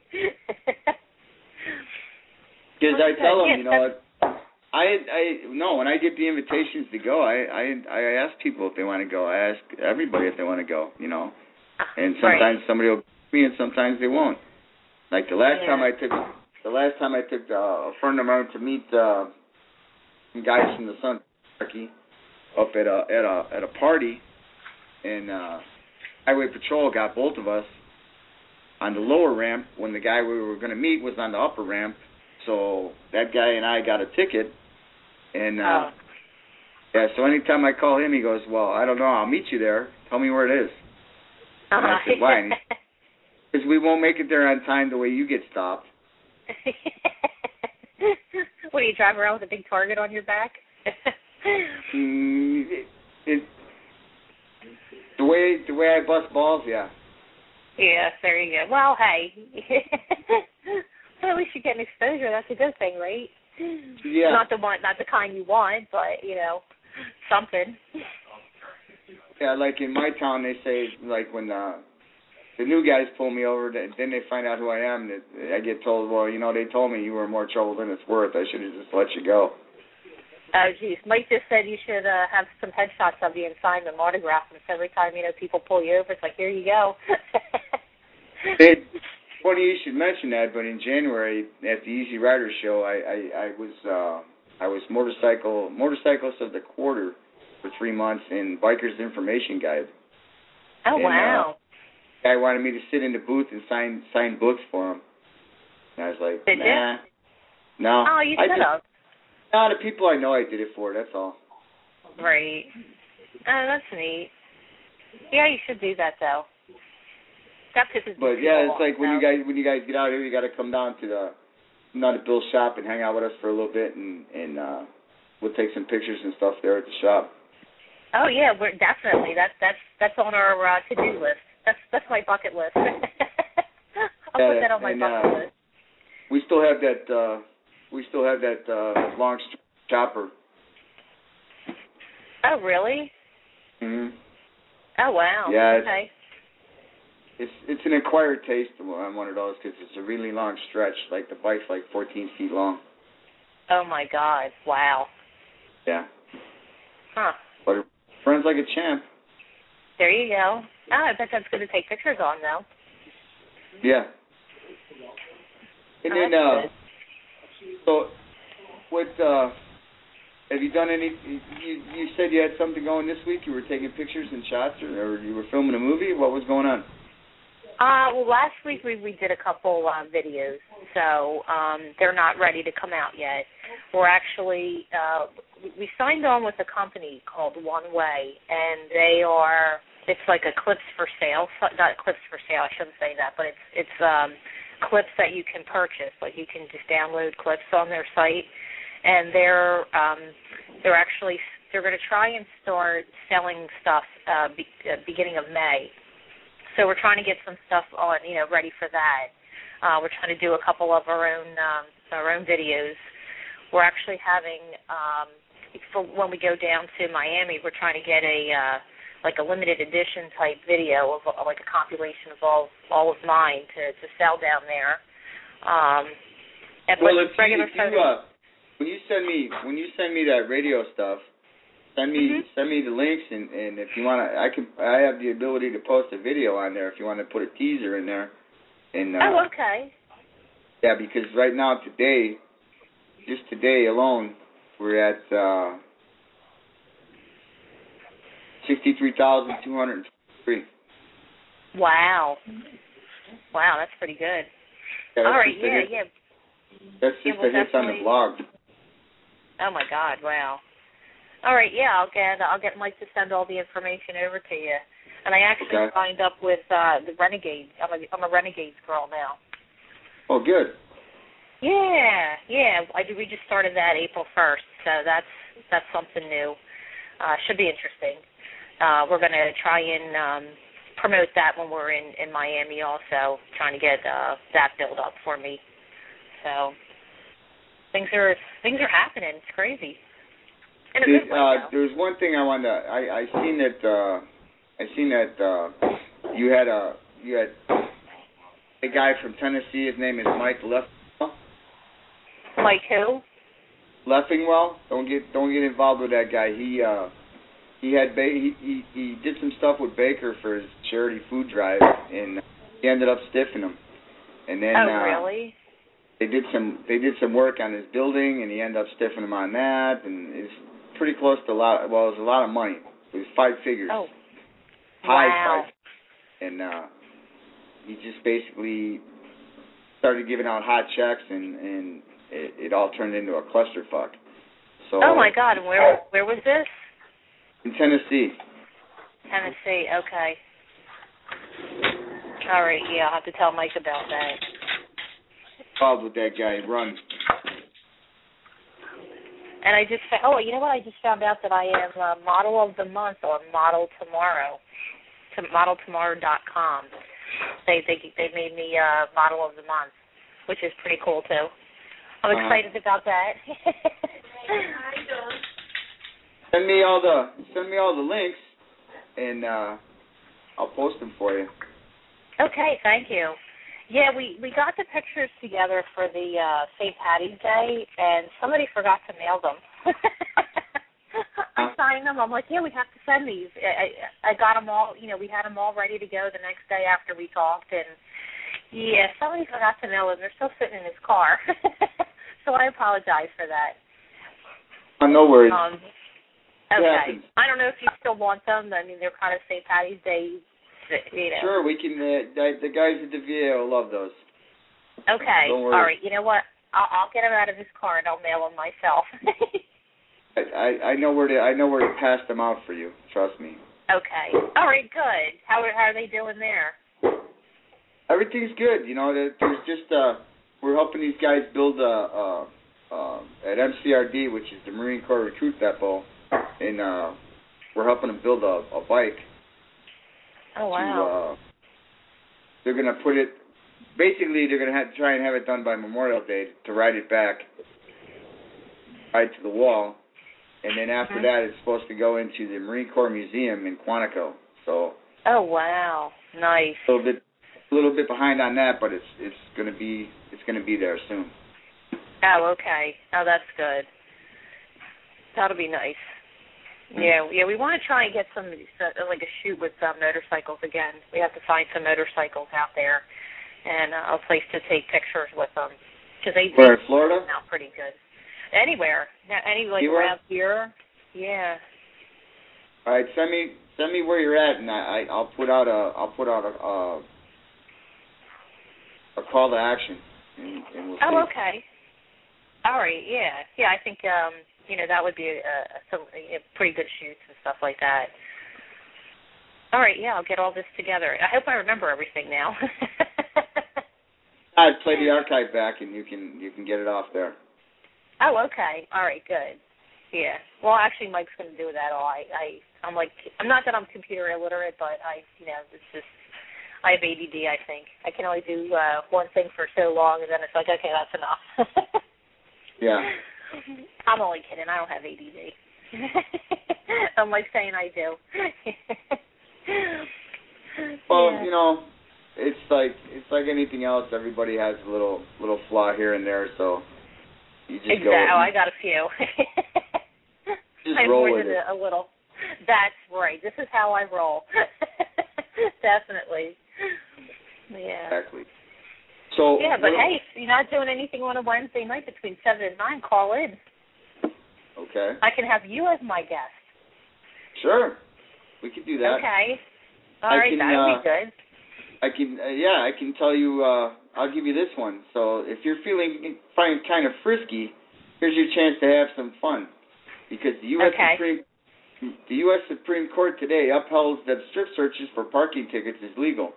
Because I tell them, when I get the invitations to go, I ask people if they want to go. I ask everybody if they want to go, And sometimes somebody will go with me, and sometimes they won't. Like the last time I took a friend of mine to meet some guys from the Sons of Anarchy up at a party, and Highway Patrol got both of us on the lower ramp when the guy we were going to meet was on the upper ramp. So that guy and I got a ticket, and so anytime I call him, he goes, "Well, I don't know. I'll meet you there. Tell me where it is." And I said, "Why?" Because we won't make it there on time the way you get stopped. What, do you drive around with a big target on your back? The way I bust balls, yeah. Yeah, there you go. Well, hey, well, at least you're getting exposure. That's a good thing, right? Yeah. Not the kind you want, but something. Yeah, like in my town, they say like when the new guys pull me over, then they find out who I am. I get told, well, they told me you were more trouble than it's worth. I should have just let you go. Oh, geez. Mike just said you should have some headshots of you and sign them, autograph them. So every time, people pull you over, it's like, here you go. It's funny you should mention that, but in January at the Easy Rider show, I was motorcyclist of the quarter for 3 months and Biker's Information Guide. Oh, and, wow. Guy wanted me to sit in the booth and sign books for him. And I was like, Did nah. You? No. Oh, you should have. No, the people I know I did it for, that's all. Right. Oh, that's neat. Yeah, you should do that, though. That pisses But, yeah, it's like when you guys get out here, you got to come down to Bill's shop and hang out with us for a little bit, and we'll take some pictures and stuff there at the shop. Oh, yeah, we're definitely. That's on our to-do list. That's my bucket list. I'll put that on my bucket list. We still have that long chopper. Oh, really? Mhm. Oh, wow. Yeah. Okay. It's an acquired taste on one of those because it's a really long stretch. Like the bike's like 14 feet long. Oh my God! Wow. Yeah. Huh. But it runs like a champ. There you go. Oh, I bet that's good to take pictures on, though. Yeah. And then, good. So, what, have you done any, you said you had something going this week? You were taking pictures and shots, or you were filming a movie? What was going on? Well, last week we did a couple videos, so they're not ready to come out yet. We're actually, we signed on with a company called One Way, and it's like a clips for sale, not clips for sale, I shouldn't say that, but it's clips that you can purchase, like you can just download clips on their site, and they're going to try and start selling stuff beginning of May. So we're trying to get some stuff on, ready for that. We're trying to do a couple of our own videos. We're actually having, for when we go down to Miami, we're trying to get a limited edition type video of like a compilation of all of mine to sell down there. Well, when you send me that radio stuff, send me the links, and if you want to, I have the ability to post a video on there if you want to put a teaser in there. And okay. Yeah, because right now just today alone, we're at 63,203. Wow, that's pretty good. Yeah, all right, yeah. That's just the hits on the blog. Oh my God, wow. All right, yeah, I'll get Mike to send all the information over to you. And I actually signed up with the Renegades. I'm a Renegades girl now. Oh, good. Yeah. We just started that April 1st, so that's something new. Should be interesting. We're going to try and promote that when we're in Miami also, trying to get that build up for me. So things are happening. It's crazy. In a good way, there's one thing I wanted to. I seen that you had a guy from Tennessee. His name is Mike Leffingwell. Mike who? Leffingwell. Don't get involved with that guy. He did some stuff with Baker for his charity food drive, and he ended up stiffing him. And then really? They did some work on his building, and he ended up stiffing him on that, and it's pretty close to it was a lot of money. It was 5 figures. Oh. High 5. And he just basically started giving out hot checks, and it all turned into a clusterfuck. So. Oh my God! And where was this? In Tennessee. Tennessee, okay. All right, yeah, I'll have to tell Mike about that. Involved with that guy, run. And I just you know what? I just found out that I am Model of the Month on Model Tomorrow, to modeltomorrow.com. They made me model of the month, which is pretty cool too. I'm excited about that. Send me all the links, and I'll post them for you. Okay, thank you. Yeah, we got the pictures together for the St. Patty's Day, and somebody forgot to mail them. I signed them. I'm like, yeah, we have to send these. I got them all. We had them all ready to go the next day after we talked, and yeah, somebody forgot to mail them. They're still sitting in his car, so I apologize for that. No worries. Okay. I don't know if you still want them. I mean, they're kind of St. Patty's Day. Sure, we can. The guys at the VA will love those. Okay. Don't worry. All right. You know what? I'll get them out of his car and I'll mail them myself. I know where to pass them out for you. Trust me. Okay. All right. Good. How are they doing there? Everything's good. There's just we're helping these guys build at MCRD, which is the Marine Corps Recruit Depot, and we're helping them build a bike. Oh wow. They're gonna put it. Basically, they're gonna try and have it done by Memorial Day to ride it back, right to the wall. And then after that, it's supposed to go into the Marine Corps Museum in Quantico. So. Oh wow, nice. A little bit behind on that, but it's gonna be there soon. Oh okay. Oh that's good. That'll be nice. Yeah. We want to try and get some like a shoot with motorcycles again. We have to find some motorcycles out there and a place to take pictures with them because they in Florida now pretty good. Anywhere, anywhere around here. Yeah. All right, send me where you're at, and I'll put out a call to action, and we'll see. Oh, okay. All right. Yeah. I think that would be some pretty good shoots and stuff like that. All right. Yeah, I'll get all this together. I hope I remember everything now. I'd play the archive back, and you can get it off there. Oh, okay. All right, good. Yeah. Well, actually, Mike's going to do that all. I'm not that I'm computer illiterate, but it's just I have ADD. I think I can only do one thing for so long, and then it's like, okay, that's enough. Yeah. I'm only kidding. I don't have ADD. I'm like saying I do. Well, it's like anything else. Everybody has a little flaw here and there, so. Exactly. I got a few. Just I'm roll more with than it. a little. That's right. This is how I roll. Definitely. Yeah. Exactly. So. Yeah, but hey, if you're not doing anything on a Wednesday night between 7 and 9, call in. Okay. I can have you as my guest. Sure. We can do that. Okay. All right, that would be good. I can tell you, I'll give you this one. So if you're feeling kind of frisky, here's your chance to have some fun. Because the U.S. Supreme Court today upheld that strip searches for parking tickets is legal.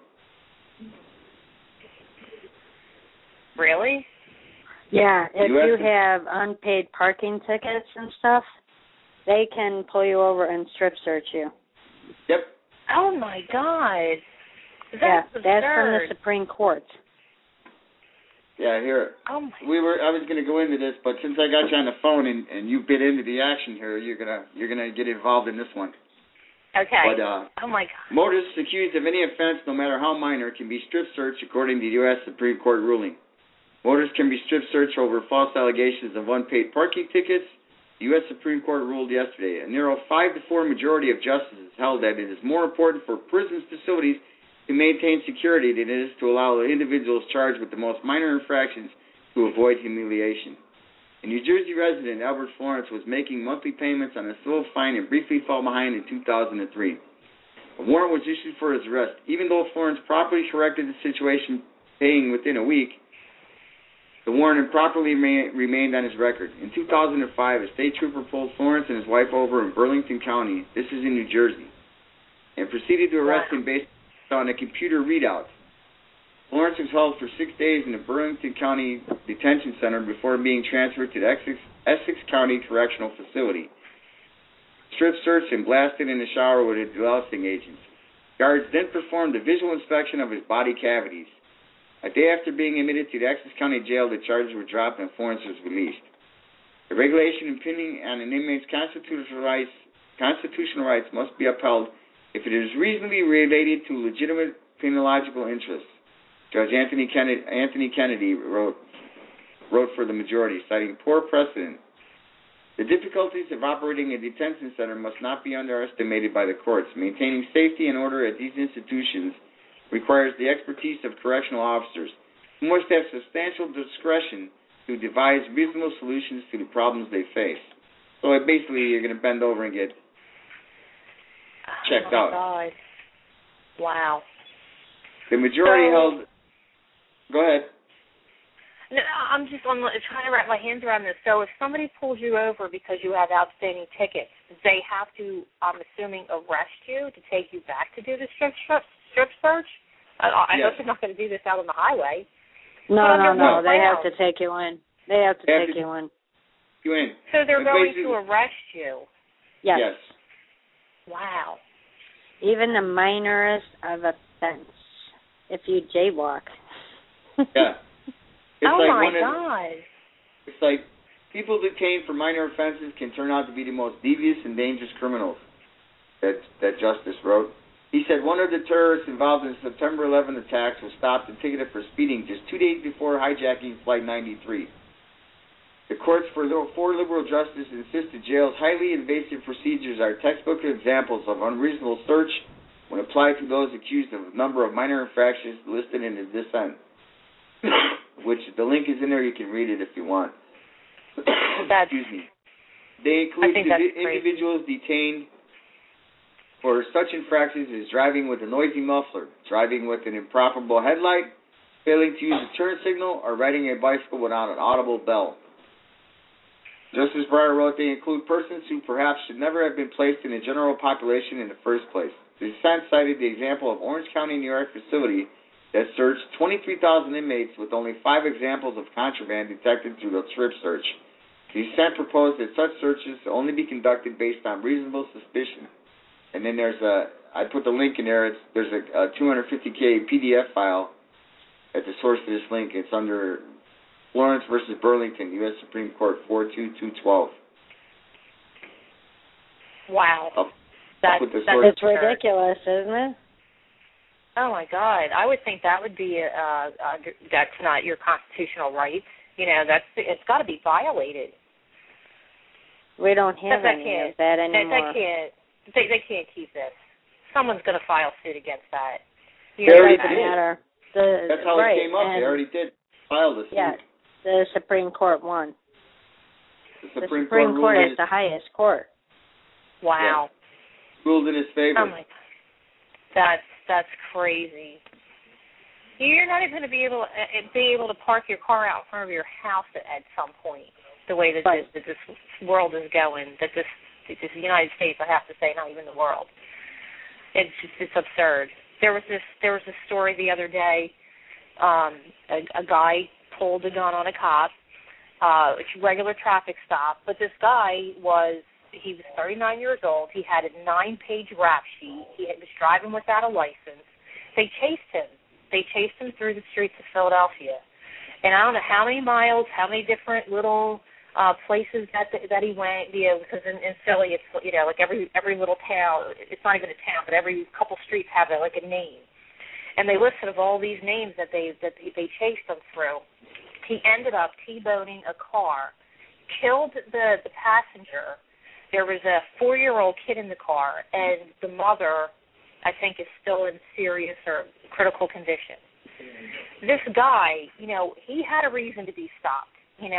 Really? Yeah, if you have unpaid parking tickets and stuff, they can pull you over and strip search you. Yep. Oh, my God. That's from the Supreme Court. Yeah, I hear it. Oh my. I was going to go into this, but since I got you on the phone and you bit into the action here, you're gonna get involved in this one. Okay. But, oh my God. Motorists accused of any offense, no matter how minor, can be strip searched according to the U.S. Supreme Court ruling. Motorists can be strip searched over false allegations of unpaid parking tickets. The U.S. Supreme Court ruled yesterday. A narrow 5-4 majority of justices held that it is more important for prisons facilities to maintain security than it is to allow individuals charged with the most minor infractions to avoid humiliation. A New Jersey resident, Albert Florence, was making monthly payments on a civil fine and briefly fell behind in 2003. A warrant was issued for his arrest. Even though Florence properly corrected the situation, paying within a week, the warrant improperly remained on his record. In 2005, a state trooper pulled Florence and his wife over in Burlington County, this is in New Jersey, and proceeded to arrest him based on a computer readout. Florence was held for 6 days in the Burlington County Detention Center before being transferred to the Essex County Correctional Facility. Strip searched and blasted in the shower with a delousing agent. Guards then performed a visual inspection of his body cavities. A day after being admitted to the Essex County Jail, the charges were dropped and Florence was released. The regulation impinging on an inmate's constitutional rights must be upheld if it is reasonably related to legitimate penological interests. Judge Anthony Kennedy wrote for the majority, citing poor precedent. The difficulties of operating a detention center must not be underestimated by the courts. Maintaining safety and order at these institutions requires the expertise of correctional officers, who must have substantial discretion to devise reasonable solutions to the problems they face. So basically, you're going to bend over and get checked out. God. Wow. The majority held... Go ahead. No, I'm trying to wrap my hands around this. So if somebody pulls you over because you have outstanding tickets, they have to, I'm assuming, arrest you to take you back to do the strip search? I hope they're not going to do this out on the highway. No. They have to take you in. They have to take you in. So they're going to arrest you? Yes. Wow. Even the minorest of offense, if you jaywalk. Yeah. Oh, my God. It's like people detained for minor offenses can turn out to be the most devious and dangerous criminals, that Justice wrote. He said one of the terrorists involved in the September 11 attacks was stopped and ticketed for speeding just 2 days before hijacking Flight 93. The courts for liberal justice insist that jail's highly invasive procedures are textbook examples of unreasonable search when applied to those accused of a number of minor infractions listed in the dissent. Which the link is in there. You can read it if you want. Excuse me. They include individuals detained for such infractions as driving with a noisy muffler, driving with an improper headlight, failing to use a turn signal, or riding a bicycle without an audible bell. Justice Breyer wrote they include persons who perhaps should never have been placed in the general population in the first place. The dissent cited the example of Orange County, New York facility that searched 23,000 inmates with only 5 examples of contraband detected through the strip search. The dissent proposed that such searches only be conducted based on reasonable suspicion. And then I put the link in there, there's a 250K PDF file at the source of this link. It's under Florence versus Burlington, U.S. Supreme Court 42212. Wow. That's ridiculous, isn't it? Oh, my God. I would think that would be, that's not your constitutional rights. You know, it's got to be violated. We don't have any of that anymore. They can't keep this. Someone's going to file suit against that. They already did. That's how it came up. They already did file the suit. Yeah, the Supreme Court won. The Supreme Court is the highest court. Wow. Yeah. Ruled in his favor. Oh, my God. That's crazy. You're not even going to be able to park your car out in front of your house at some point. The way that this world is going, that this United States, I have to say, not even the world. It's absurd. There was this story the other day. A guy pulled a gun on a cop. It's a regular traffic stop, but this guy was 39 years old. He had a 9-page rap sheet. He was driving without a license. They chased him. They chased him through the streets of Philadelphia. And I don't know how many miles, how many different little places that he went, because in Philly it's, like every little town, it's not even a town, but every couple streets have like a name. And they listed of all these names that they chased him through. He ended up T-boning a car, killed the passenger. There was a 4-year-old kid in the car, and the mother, I think, is still in serious or critical condition. This guy, he had a reason to be stopped.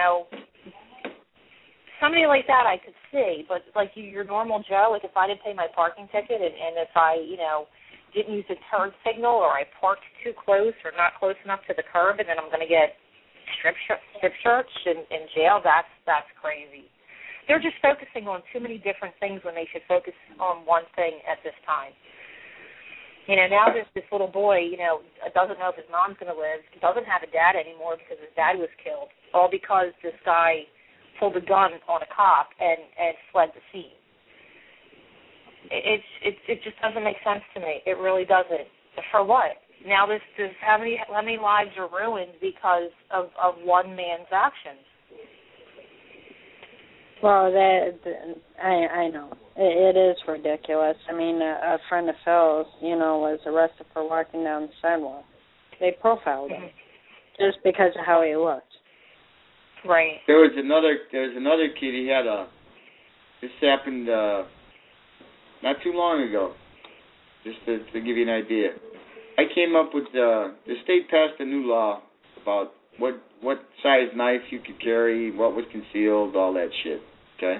Somebody like that I could see, but like your normal Joe, like if I didn't pay my parking ticket and if I, didn't use a turn signal or I parked too close or not close enough to the curb, and then I'm going to get strip searched in jail, that's crazy. They're just focusing on too many different things when they should focus on one thing at this time. Now this little boy, doesn't know if his mom's going to live, doesn't have a dad anymore because his dad was killed, all because this guy pulled a gun on a cop and fled the scene. it just doesn't make sense to me. It really doesn't. For what? Now this how many lives are ruined because of one man's actions? Well, I know it is ridiculous. I mean, a friend of Phil's, was arrested for walking down the sidewalk. They profiled him just because of how he looked. Right. There's another kid. He had this happened not too long ago. Just to give you an idea, I came up with the state passed a new law about what size knife you could carry, what was concealed, all that shit. Okay.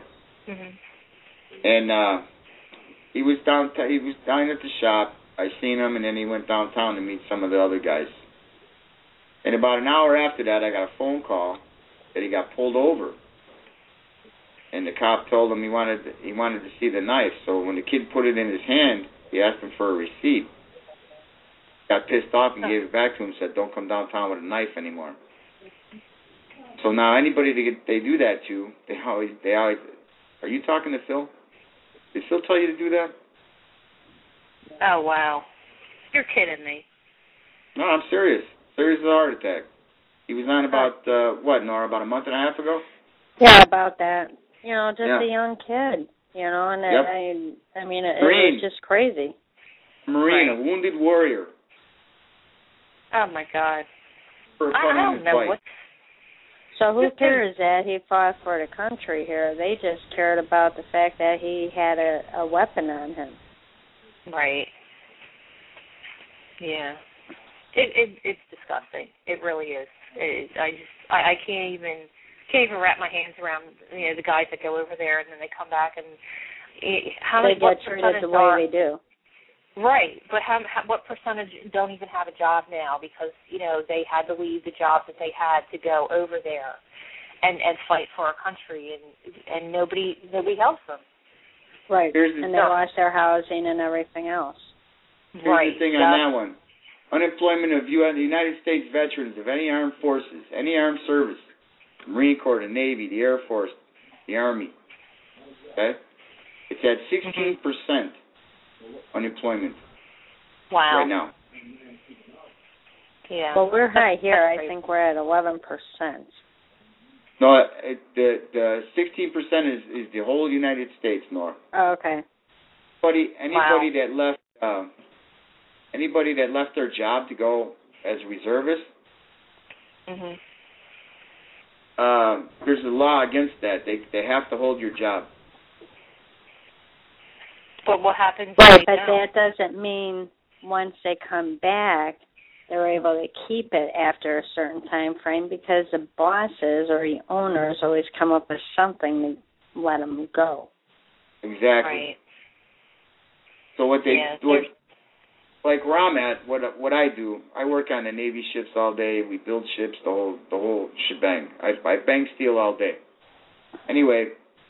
And he was down at the shop. I seen him, and then he went downtown to meet some of the other guys. And about an hour after that, I got a phone call that he got pulled over. And the cop told him he wanted to see the knife. So when the kid put it in his hand, he asked him for a receipt. Got pissed off and gave it back to him. Said, "Don't come downtown with a knife anymore." So now anybody they do that to, they always. Are you talking to Phil? Did Phil tell you to do that? Oh wow, you're kidding me. No, I'm serious. Serious as a heart attack. He was on about Nora? About a month and a half ago. Yeah, about that. Just a young kid. And yep. I mean, it was just crazy. Marine, a wounded warrior. Oh my God. I don't know what. So who cares that he fought for the country here? They just cared about the fact that he had a weapon on him. Right. Yeah. It's disgusting. It really is. I can't even wrap my hands around the guys that go over there and then they come back and they get treated the way they do. Right, but what percentage don't even have a job now because they had to leave the job that they had to go over there and fight for our country and nobody helps them. Right, and they lost their housing and everything else. Here's the thing on that one. Unemployment of the United States veterans of any armed forces, any armed service, the Marine Corps, the Navy, the Air Force, the Army. Okay? It's at 16% unemployment. Wow. Right now. Yeah. Well, we're high here. I think we're at 11%. No, the 16% is the whole United States, Nora. Oh, okay. Anybody that left their job to go as a reservist, there's a law against that. They have to hold your job. But what happens? Right, but that doesn't mean once they come back, they're able to keep it after a certain time frame because the bosses or the owners always come up with something to let them go. Exactly. Right. So like where I'm at, what I do, I work on the Navy ships all day. We build ships, the whole shebang. I bang steel all day. Anyway,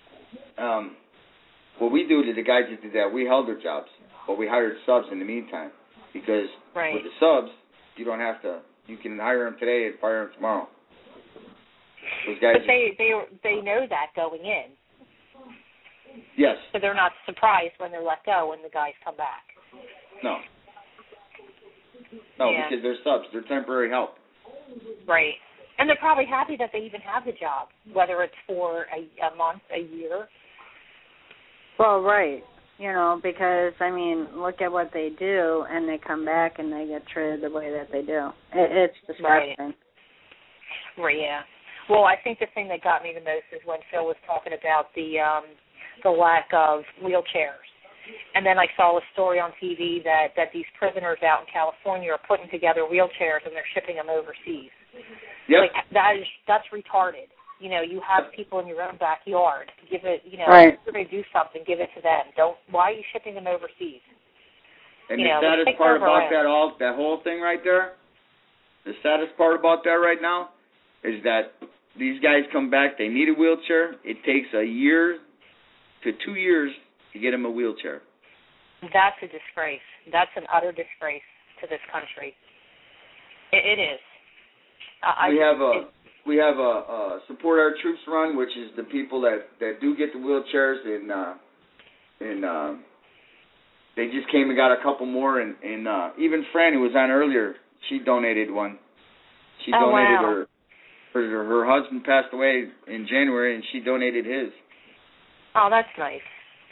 what we do to the guys that did that, we held their jobs, but we hired subs in the meantime because with the subs, you don't have to. You can hire them today and fire them tomorrow. Those guys. But they know that going in. Yes. So they're not surprised when they're let go when the guys come back. No. No, because they're subs. They're temporary help. Right. And they're probably happy that they even have the job, whether it's for a month, a year. Well, right. Because, look at what they do, and they come back and they get treated the way that they do. It's disgusting. Right, yeah. Well, I think the thing that got me the most is when Phil was talking about the lack of wheelchairs. And then I saw a story on TV that these prisoners out in California are putting together wheelchairs and they're shipping them overseas. Yep. That's retarded. You have people in your own backyard. Give it, right. If you're going to do something, give it to them. Why are you shipping them overseas? And the saddest part about that whole thing right there, the saddest part about that right now is that these guys come back, they need a wheelchair. It takes a year to 2 years to get them a wheelchair. That's a disgrace. That's an utter disgrace to this country. It is. We have a Support Our Troops run, which is the people that do get the wheelchairs in they just came and got a couple more, and even Fran, who was on earlier, she donated one. She donated her husband passed away in January, and she donated his. Oh, that's nice.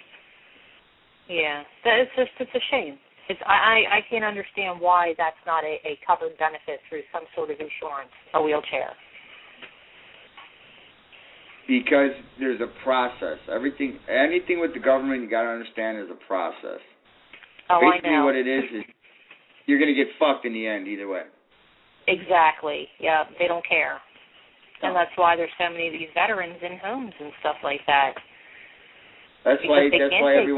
Yeah, it's a shame. I can't understand why that's not a covered benefit through some sort of insurance, a wheelchair. Because there's a process. Anything with the government, you got to understand there's a process. Oh, basically I know. What it is you're going to get fucked in the end either way. Exactly. Yeah, they don't care. And that's why there's so many of these veterans in homes and stuff like that. That's why every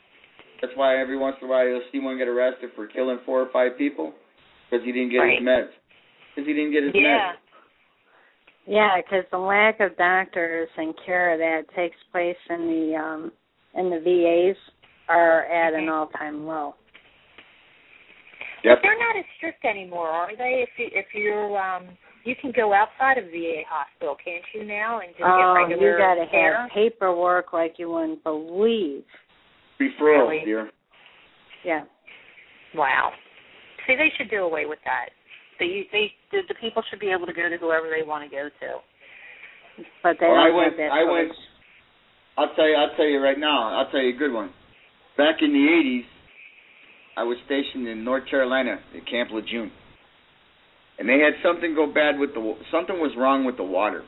once in a while you'll see one get arrested for killing 4 or 5 people because he didn't get his meds. Because he didn't get his meds. Yeah, because the lack of doctors and care that takes place in the VAs are at an all-time low. Yep. But they're not as strict anymore, are they? If you're you can go outside of VA hospital, can't you now, and just get regular you got to care? have paperwork like you wouldn't believe. Referrals, really? Dear. Yeah. Wow. See, they should do away with that. The people should be able to go to whoever they want to go to. But they don't have that. I went. I'll tell you right now. I'll tell you a good one. Back in the 80s, I was stationed in North Carolina at Camp Lejeune, and they had something go bad with something was wrong with the water.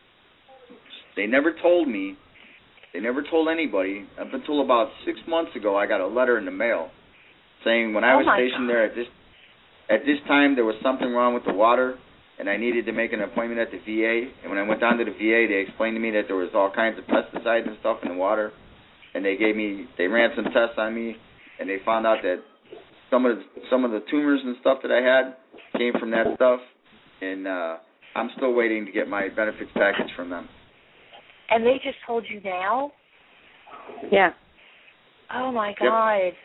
They never told me. They never told anybody. Up until about 6 months ago, I got a letter in the mail saying when I was stationed there at this time there was something wrong with the water, and I needed to make an appointment at the VA. And when I went down to the VA, they explained to me that there was all kinds of pesticides and stuff in the water, and they ran some tests on me, and they found out that some of the tumors and stuff that I had came from that stuff, and I'm still waiting to get my benefits package from them. And they just told you now? Yeah. Oh, my God. Yep.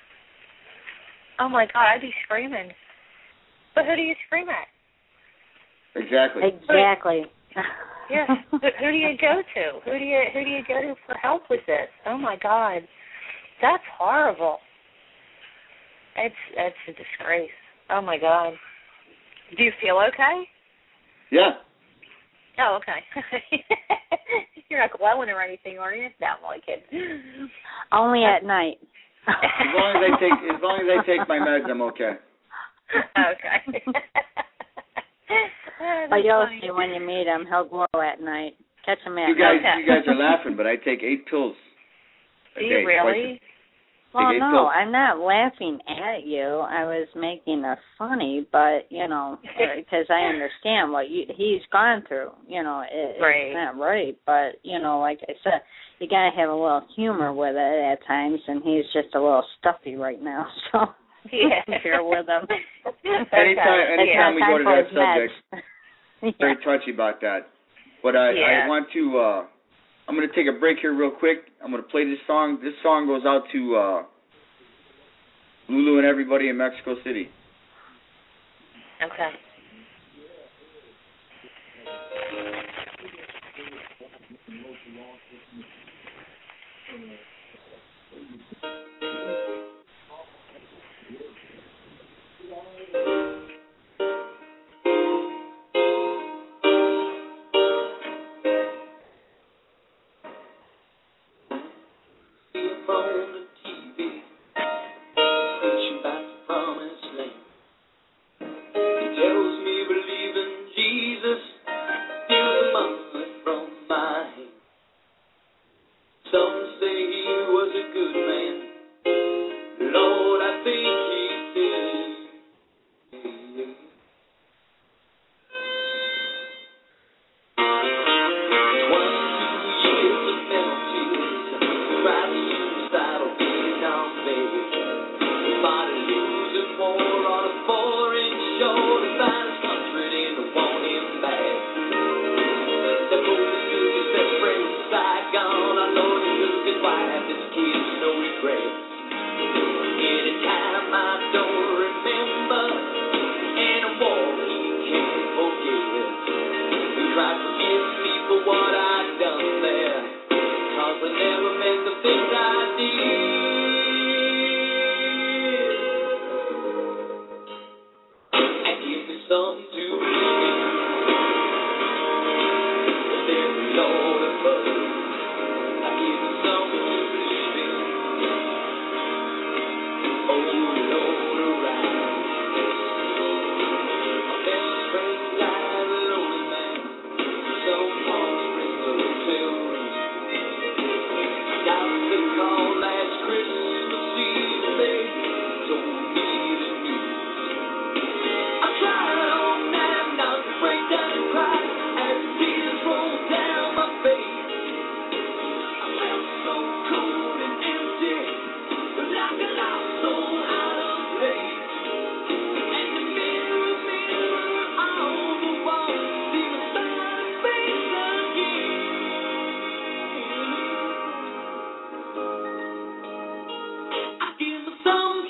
Oh, my God, I'd be screaming. But who do you scream at? Exactly. Yeah. Who do you go to? Who do you go to for help with this? Oh, my God. That's horrible. It's a disgrace. Oh, my God. Do you feel okay? Yeah. Oh, okay. You're not glowing or anything, are you? No, I'm only kidding. Only at night. As long as I take my meds, I'm okay. Okay. But you'll see when you meet him, he'll glow at night. Catch him at night. You guys are laughing, but I take 8 pills a day. Do you really? Well, no, I'm not laughing at you. I was making a funny, but, because I understand what he's gone through. It's not right. But, like I said, you got to have a little humor with it at times, and he's just a little stuffy right now. So bear with him. Anytime we go to that subject, very touchy about that. But I want to... I'm going to take a break here real quick. I'm going to play this song. This song goes out to Lulu and everybody in Mexico City. Okay. Anytime I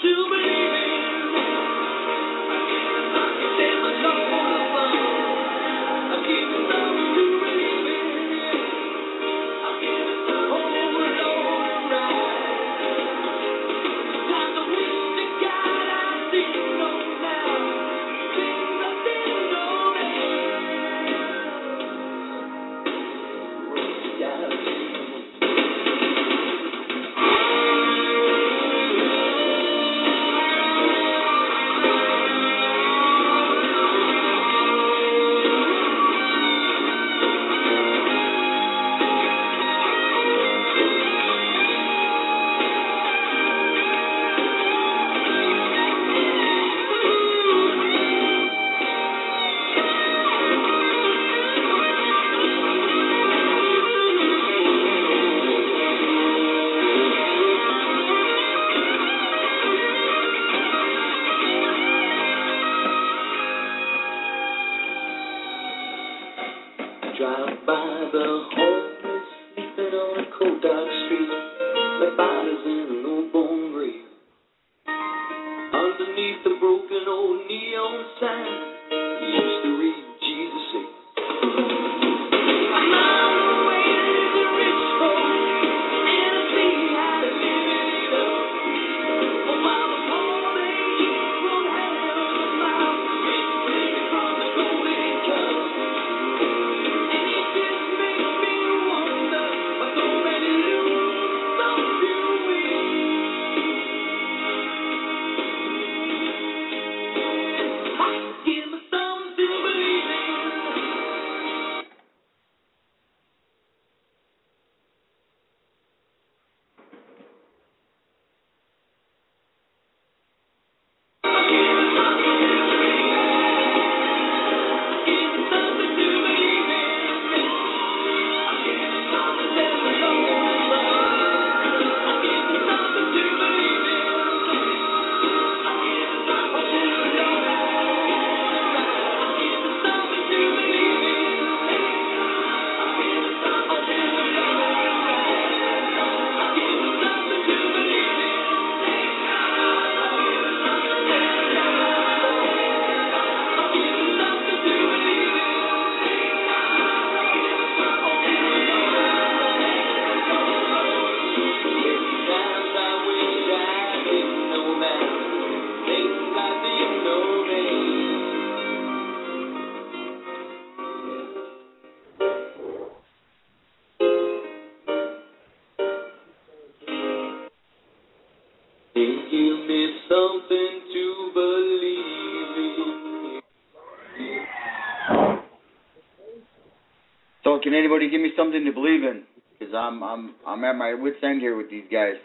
So can anybody give me something to believe in? Because I'm at my wit's end here with these guys.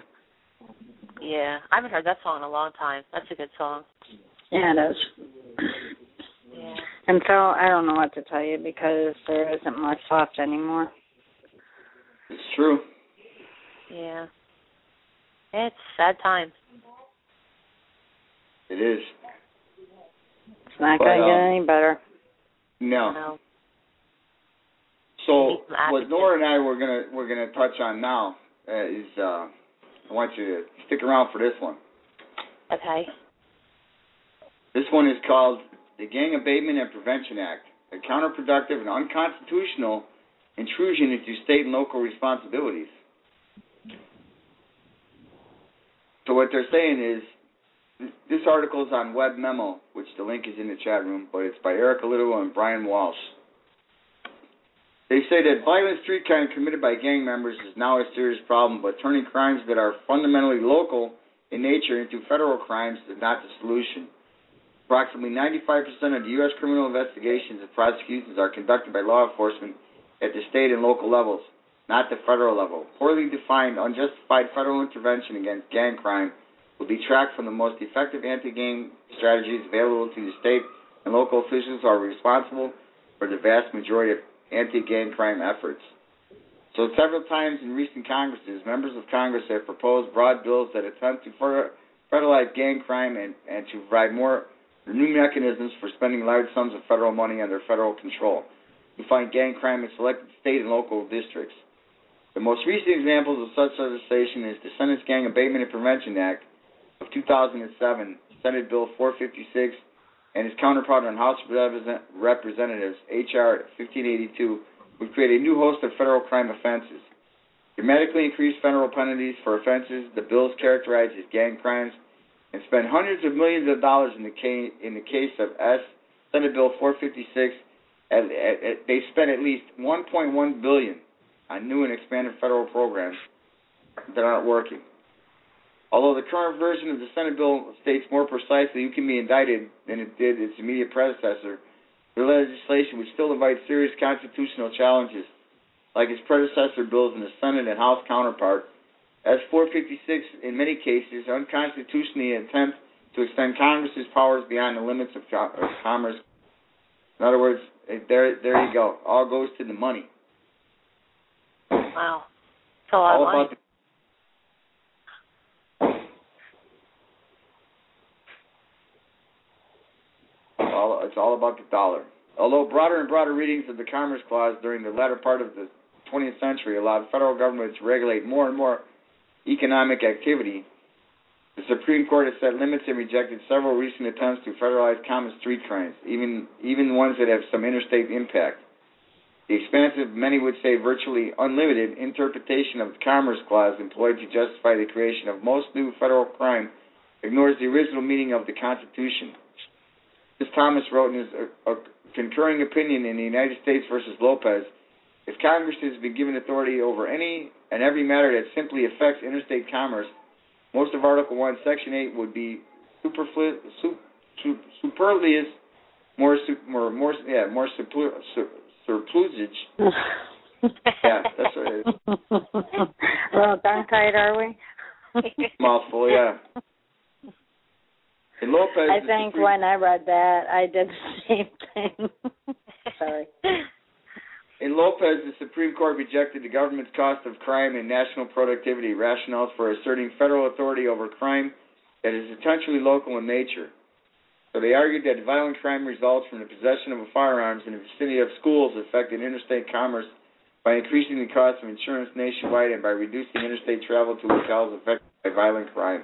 Yeah, I haven't heard that song in a long time. That's a good song. Yeah, it is. Yeah. And Phil, I don't know what to tell you because there isn't much left anymore. It's true. Yeah. It's sad times. It is. It's not going to get any better. No. So what Nora and I we're gonna touch on now is I want you to stick around for this one. Okay. This one is called the Gang Abatement and Prevention Act, a counterproductive and unconstitutional intrusion into state and local responsibilities. So what they're saying is, this article is on Web Memo, which the link is in the chat room, but it's by Erica Little and Brian Walsh. They say that violent street crime committed by gang members is now a serious problem, but turning crimes that are fundamentally local in nature into federal crimes is not the solution. Approximately 95% of the U.S. criminal investigations and prosecutions are conducted by law enforcement at the state and local levels, not the federal level. Poorly defined, unjustified federal intervention against gang crime will detract from the most effective anti-gang strategies available to the state and local officials who are responsible for the vast majority of anti-gang crime efforts. So several times in recent Congresses, members of Congress have proposed broad bills that attempt to federalize gang crime and to provide more new mechanisms for spending large sums of federal money under federal control to fight gang crime in selected state and local districts. The most recent examples of such legislation is the Senate's Gang Abatement and Prevention Act, of 2007, Senate Bill 456, and his counterpart on House of Representatives, H.R. 1582, would create a new host of federal crime offenses. Dramatically increase federal penalties for offenses the bills characterize as gang crimes, and spend hundreds of millions of dollars in the case of Senate Bill 456. They spent at least $1.1 billion on new and expanded federal programs that aren't working. Although the current version of the Senate bill states more precisely who can be indicted than it did its immediate predecessor, the legislation would still invite serious constitutional challenges, like its predecessor bills in the Senate and House counterpart, as 456 in many cases unconstitutionally attempt to extend Congress's powers beyond the limits of commerce. In other words, there you go. All goes to the money. Wow. It's a lot of money. It's all about the dollar. Although broader and broader readings of the Commerce Clause during the latter part of the 20th century allowed the federal government to regulate more and more economic activity, the Supreme Court has set limits and rejected several recent attempts to federalize common street crimes, even ones that have some interstate impact. The expansive, many would say virtually unlimited, interpretation of the Commerce Clause employed to justify the creation of most new federal crime ignores the original meaning of the Constitution. As Thomas wrote in his concurring opinion in the United States versus Lopez, if Congress has been given authority over any and every matter that simply affects interstate commerce, most of Article 1, Section 8 would be superfluous, more surplusage. Yeah, that's what it is. A little tongue-tied, are we? Mouthful, yeah. In Lopez, I think when I read that, I did the same thing. Sorry. In Lopez, the Supreme Court rejected the government's cost of crime and national productivity rationales for asserting federal authority over crime that is essentially local in nature. So they argued that violent crime results from the possession of firearms in the vicinity of schools affecting interstate commerce by increasing the cost of insurance nationwide and by reducing interstate travel to locales affected by violent crime.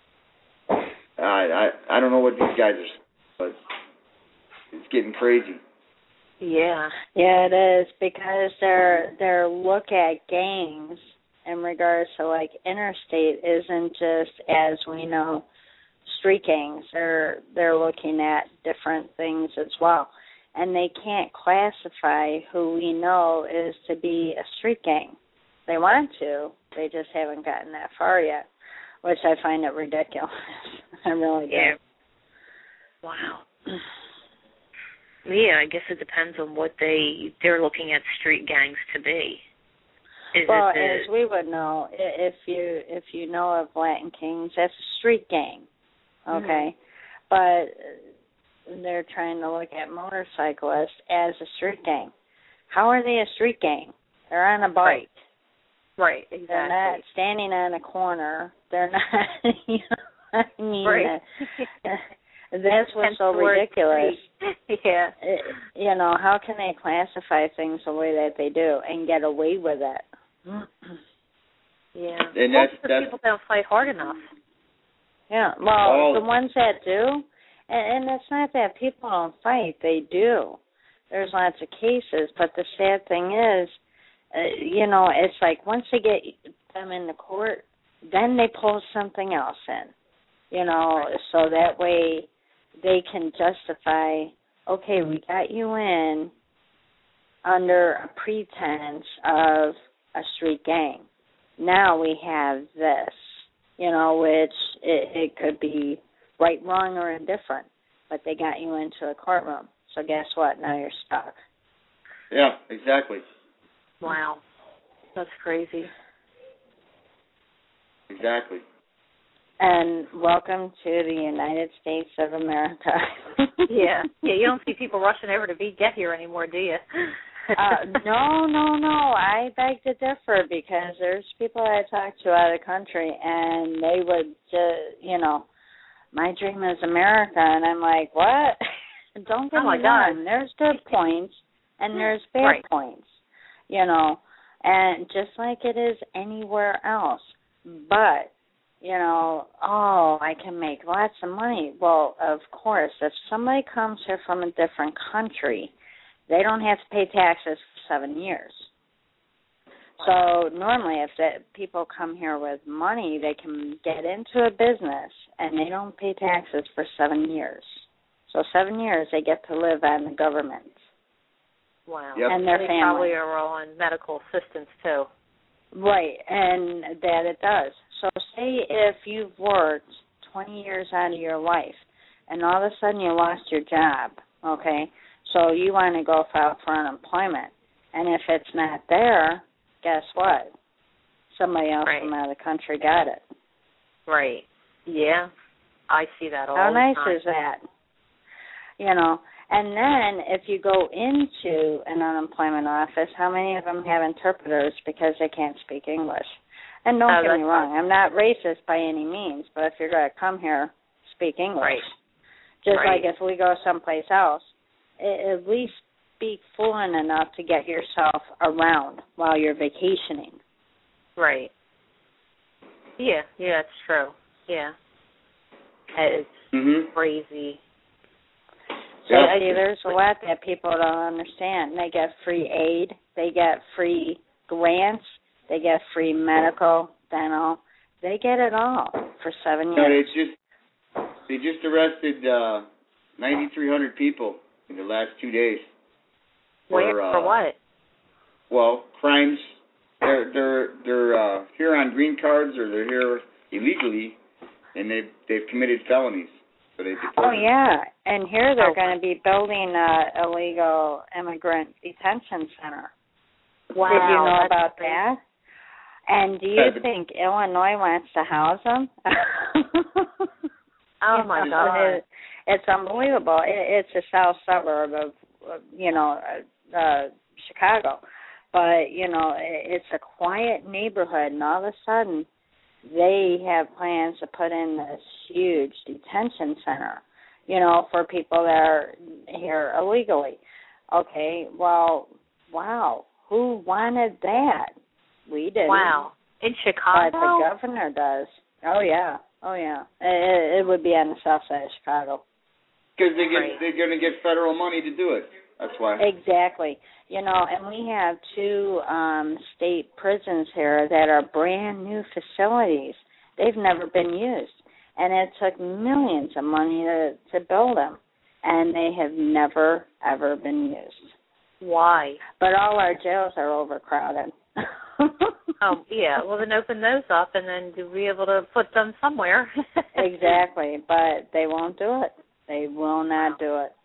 I don't know what these guys are, but it's getting crazy. Yeah, it is, because their look at gangs in regards to like interstate isn't just, as we know, street gangs. They're looking at different things as well, and they can't classify who we know is to be a street gang. They want to, they just haven't gotten that far yet, which I find it ridiculous. I really do. Yeah. Wow. Yeah, I guess it depends on what they're looking at street gangs to be. As we would know, if you know of Latin Kings, that's a street gang, okay? Mm-hmm. But they're trying to look at motorcyclists as a street gang. How are they a street gang? They're on a bike. Right, exactly. They're not standing on a corner. They're not, you know, I mean, right. That's what's so ridiculous. Yeah. You know, how can they classify things the way that they do and get away with it? Yeah. And most of the people don't fight hard enough. Yeah, well, the ones that do, and it's not that people don't fight, they do. There's lots of cases, but the sad thing is, you know, it's like once they get them in the court, then they pull something else in, you know, so that way they can justify, okay, we got you in under a pretense of a street gang. Now we have this, you know, which it could be right, wrong, or indifferent, but they got you into a courtroom. So guess what? Now you're stuck. Yeah, exactly. Wow. That's crazy. Exactly. And welcome to the United States of America. Yeah, you don't see people rushing over to get here anymore, do you? No. I beg to differ, because there's people I talk to out of the country, and they would just, you know, my dream is America, and I'm like, what? Don't get me wrong. There's good points, and there's bad points, you know, and just like it is anywhere else. But, I can make lots of money. Well, of course, if somebody comes here from a different country, they don't have to pay taxes for 7 years. So normally if people come here with money, they can get into a business and they don't pay taxes for 7 years. So 7 years they get to live on the government. Wow. Yep. And their they family. Probably are on medical assistance too. Right, and that it does. So say if you've worked 20 years out of your life and all of a sudden you lost your job, okay, so you want to go file for unemployment. And if it's not there, guess what? Somebody else from out of the country got it. Right. Yeah. I see that all How the nice time. is that? And then if you go into an unemployment office, how many of them have interpreters because they can't speak English? And don't get me wrong, I'm not racist by any means, but if you're going to come here, speak English. Right. Just like if we go someplace else, at least speak fluent enough to get yourself around while you're vacationing. Right. Yeah, it's true. Yeah. It's crazy. So see, there's a lot that people don't understand. They get free aid, they get free grants, they get free medical, dental. They get it all for 7 years. No, they just arrested 9,300 people in the last 2 days. For what? Well, crimes. They're here on green cards or they're here illegally, and they've committed felonies. So they deported. Oh yeah, and here they're going to be building a illegal immigrant detention center. Wow, did you know that's about crazy. that? And do you think Illinois wants to house them? Oh my God! It's unbelievable. It's a south suburb of Chicago, but it's a quiet neighborhood, and all of a sudden they have plans to put in this huge detention center, for people that are here illegally. Okay, well, wow, who wanted that? We did. Wow, in Chicago? But the governor does. Oh yeah. It would be on the south side of Chicago. Because they're going to get federal money to do it. That's why. Exactly. And we have 2 state prisons here that are brand new facilities. They've never been used. And it took millions of money to build them. And they have never, ever been used. Why? But all our jails are overcrowded. Oh, yeah. Well, then open those up and then to be able to put them somewhere. Exactly. But they won't do it. They will not do it.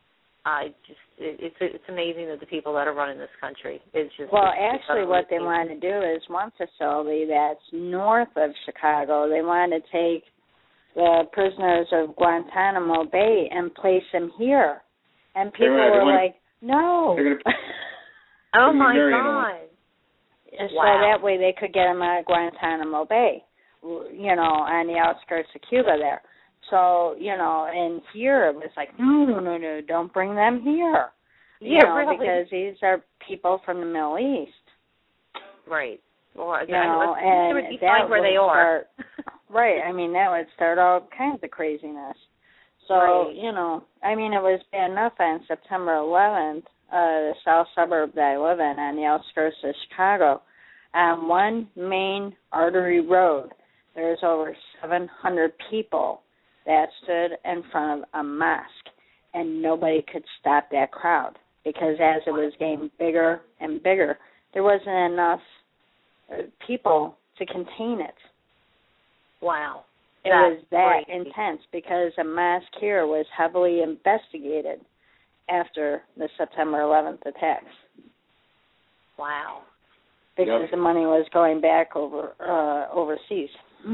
It's amazing that the people that are running this country is just. Well, actually, what they want to do is one facility that's north of Chicago. They want to take the prisoners of Guantanamo Bay and place them here, and people were like, "No." Oh my God! So that way they could get them out of Guantanamo Bay, on the outskirts of Cuba there. So, and here it was like, no, don't bring them here. Really? Because these are people from the Middle East. Right. Well, and that would be fine where they are. Right. I mean, that would start all kinds of craziness. So, right. It was bad enough on September 11th, the south suburb that I live in, on the outskirts of Chicago, on one main artery road, there's over 700 people that stood in front of a mosque, and nobody could stop that crowd because as it was getting bigger and bigger, there wasn't enough people to contain it. Wow. It was that intense because a mosque here was heavily investigated after the September 11th attacks. Wow. Because the money was going back overseas.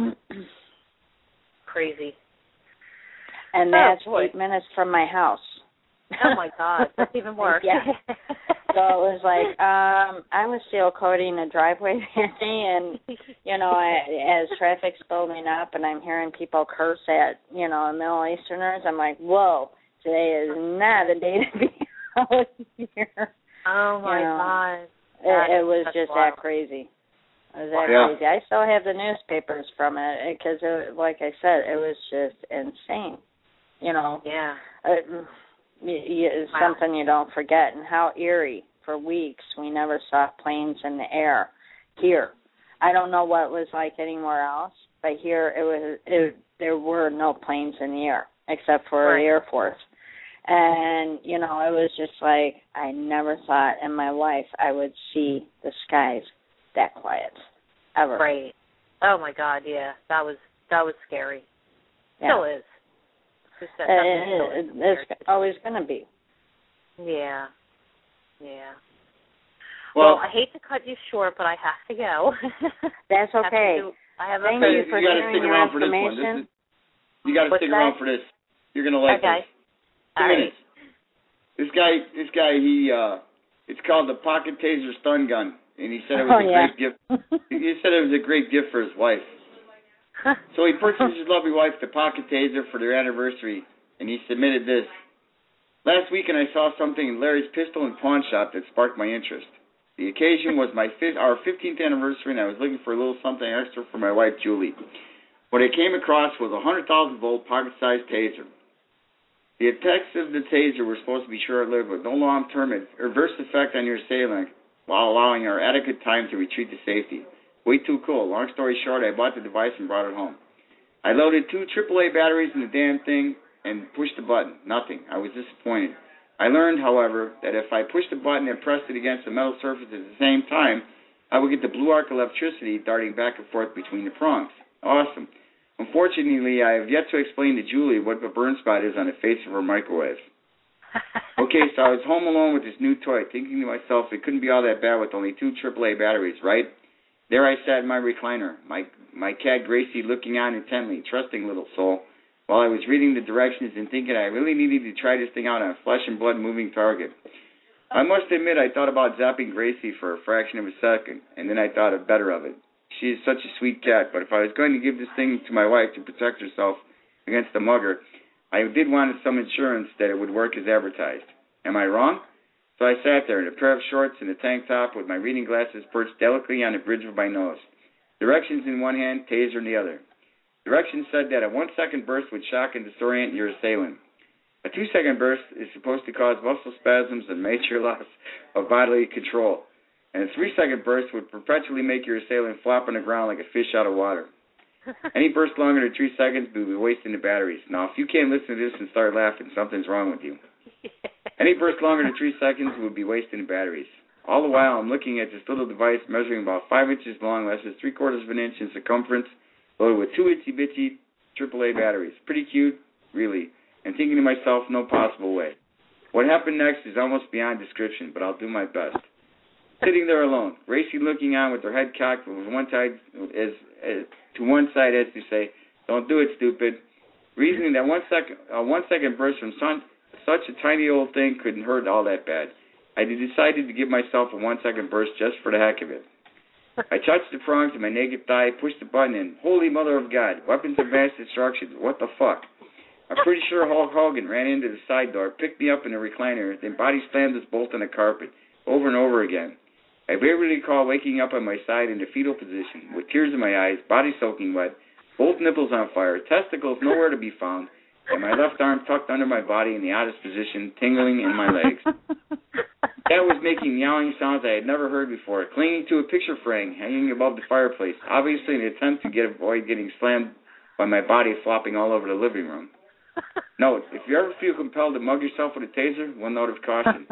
Crazy. And that's 8 minutes from my house. Oh, my God. That's even worse. Yeah. So it was like, I was seal coating a driveway that day, and, as traffic's building up and I'm hearing people curse at, Middle Easterners, I'm like, whoa, today is not a day to be out here. Oh, my God. It was just wild. that crazy. It was crazy. I still have the newspapers from it because, like I said, it was just insane. Yeah. It's something you don't forget. And how eerie. For weeks, we never saw planes in the air here. I don't know what it was like anywhere else, but here there were no planes in the air except for the Air Force. And, it was just like I never thought in my life I would see the skies that quiet, ever. Right. Oh, my God, yeah. That was scary. Yeah. Still is. It's always going to be. Yeah. Yeah. Well, I hate to cut you short, but I have to go. That's okay. Thank you for sharing your information. You got to stick around for this. You're going to like this. 2 minutes. This guy, it's called the Pocket Taser Stun Gun, and he said it was a great gift. He said it was a great gift for his wife. So he purchased his lovely wife the Pocket Taser for their anniversary, and he submitted this. Last weekend I saw something in Larry's Pistol and Pawn Shop that sparked my interest. The occasion was our 15th anniversary, and I was looking for a little something extra for my wife, Julie. What I came across was a 100,000-volt pocket-sized taser. The effects of the taser were supposed to be short-lived with no long-term adverse effect on your assailant while allowing our adequate time to retreat to safety. Way too cool. Long story short, I bought the device and brought it home. I loaded 2 AAA batteries in the damn thing and pushed the button. Nothing. I was disappointed. I learned, however, that if I pushed the button and pressed it against the metal surface at the same time, I would get the blue arc electricity darting back and forth between the prongs. Awesome. Unfortunately, I have yet to explain to Julie what a burn spot is on the face of her microwave. Okay, so I was home alone with this new toy, thinking to myself it couldn't be all that bad with only 2 AAA batteries, right? There I sat in my recliner, my cat Gracie looking on intently, trusting little soul, while I was reading the directions and thinking I really needed to try this thing out on a flesh and blood moving target. I must admit I thought about zapping Gracie for a fraction of a second, and then I thought better of it. She is such a sweet cat, but if I was going to give this thing to my wife to protect herself against the mugger, I did want some assurance that it would work as advertised. Am I wrong? So I sat there in a pair of shorts and a tank top with my reading glasses perched delicately on the bridge of my nose. Directions in one hand, taser in the other. Directions said that a 1-second burst would shock and disorient your assailant. A 2-second burst is supposed to cause muscle spasms and major loss of bodily control. And a 3-second burst would perpetually make your assailant flop on the ground like a fish out of water. Any burst longer than 3 seconds would be wasting the batteries. Now, if you can't listen to this and start laughing, something's wrong with you. Any burst longer than 3 seconds would be wasting the batteries. All the while, I'm looking at this little device measuring about 5 inches long, less than 3/4 of an inch in circumference, loaded with 2 itsy-bitsy AAA batteries. Pretty cute, really. And thinking to myself, no possible way. What happened next is almost beyond description, but I'll do my best. Sitting there alone, Gracie looking on with her head cocked with one side to one side as to say, "Don't do it, stupid." Reasoning that 1 second burst from such a tiny old thing couldn't hurt all that bad. I decided to give myself a 1 second burst just for the heck of it. I touched the prongs to my naked thigh, pushed the button, and holy mother of God, weapons of mass destruction. What the fuck? I'm pretty sure Hulk Hogan ran into the side door, picked me up in a recliner, then body slammed this bolt on the carpet, over and over again. I barely recall waking up on my side in the fetal position, with tears in my eyes, body soaking wet, both nipples on fire, testicles nowhere to be found, and my left arm tucked under my body in the oddest position, tingling in my legs. Cat was making meowing sounds I had never heard before, clinging to a picture frame hanging above the fireplace, obviously in an attempt to avoid getting slammed by my body flopping all over the living room. Note, if you ever feel compelled to mug yourself with a taser, one note of caution.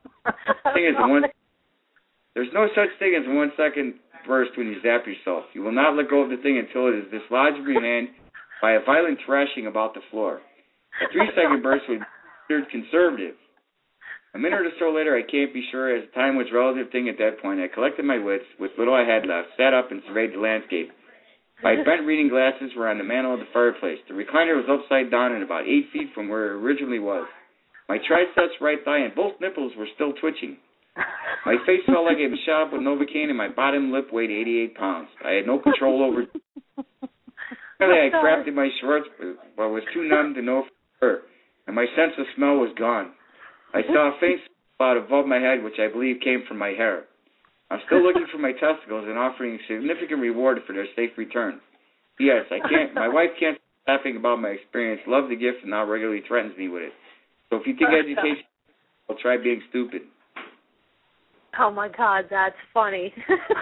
There's no such thing as a 1 second burst when you zap yourself. You will not let go of the thing until it is dislodged from your hand by a violent thrashing about the floor. A 3 second burst would be considered conservative. A minute or so later, I can't be sure, as time was a relative thing at that point. I collected my wits, with little I had left, sat up and surveyed the landscape. My bent reading glasses were on the mantel of the fireplace. The recliner was upside down and about 8 feet from where it originally was. My triceps, right thigh, and both nipples were still twitching. My face felt like it was shot up with Novocaine, and my bottom lip weighed 88 pounds. I had no control over it. Finally, I crapped in my shorts, but was too numb to know for sure, and my sense of smell was gone. I saw a faint cloud above my head, which I believe came from my hair. I'm still looking for my testicles and offering significant reward for their safe return. P.S. My wife can't stop laughing about my experience. Love the gift and now regularly threatens me with it. So if you think education, I'll try being stupid. Oh my God, that's funny.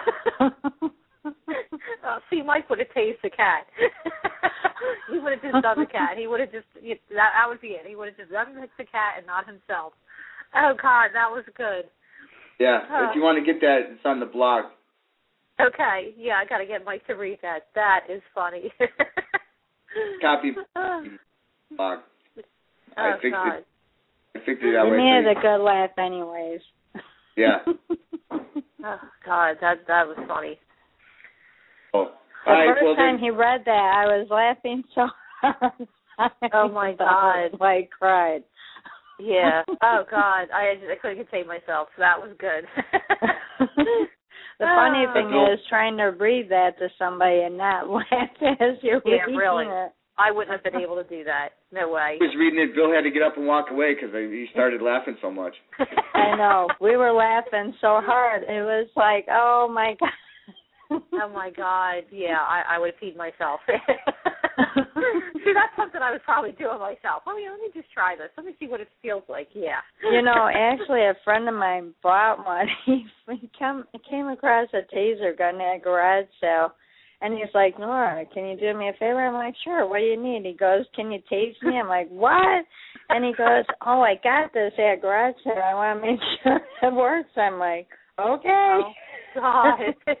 See, Mike would have tased the cat. He would have just done the cat. He would have just, that would be it. He would have just done the cat and not himself. Oh God, that was good. Yeah, if you want to get that, it's on the blog. Okay, yeah, I got to get Mike to read that. That is funny. Copy blog. I fixed it that way. You needed a good laugh anyways. Yeah. Oh, God, that was funny. Oh. The first time he read that, I was laughing so hard. Oh, my God. I cried. Yeah. Oh, God. I couldn't contain myself, so that was good. The funny thing is trying to read that to somebody and not laugh as you're reading really. it. I wouldn't have been able to do that. No way. I was reading it. Bill had to get up and walk away because he started laughing so much. I know. We were laughing so hard. It was like, oh, my God. Oh, my God. Yeah, I would have peed myself. See, that's something I would probably do myself. Oh, yeah, let me just try this. Let me see what it feels like. Yeah. Actually, a friend of mine bought one. He came across a taser gun at a garage sale. And he's like, Nora, can you do me a favor? I'm like, sure, what do you need? He goes, can you tase me? I'm like, what? And he goes, oh, I got this at a garage sale. I want to make sure it works. I'm like, okay. Oh, God.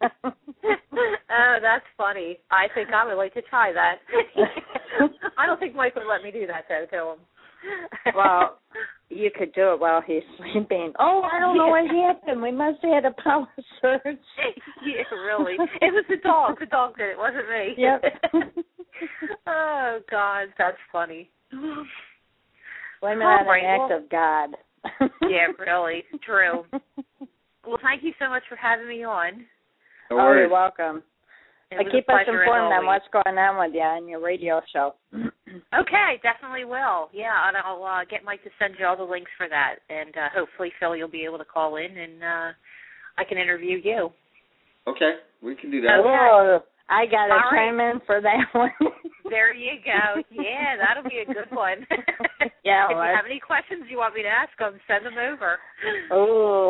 Oh, that's funny. I think I would like to try that. I don't think Mike would let me do that, though, to him. Well, you could do it while he's sleeping. Oh, I don't know what happened. We must have had a power surge. Yeah, really. It was the dog. The dog did it. It wasn't me. Yep. Oh, God, that's funny. Blame it on an act of God. Yeah, really. True. Well, thank you so much for having me on. No worries. You're welcome. Keep us informed on what's going on with you on your radio show. Okay, definitely will. Yeah, and I'll get Mike to send you all the links for that. And hopefully, Phil, you'll be able to call in and I can interview you. Okay, we can do that. Okay. Oh, I got to chime in for that one. There you go. Yeah, that'll be a good one. Yeah. If you have any questions you want me to ask them, send them over. Oh.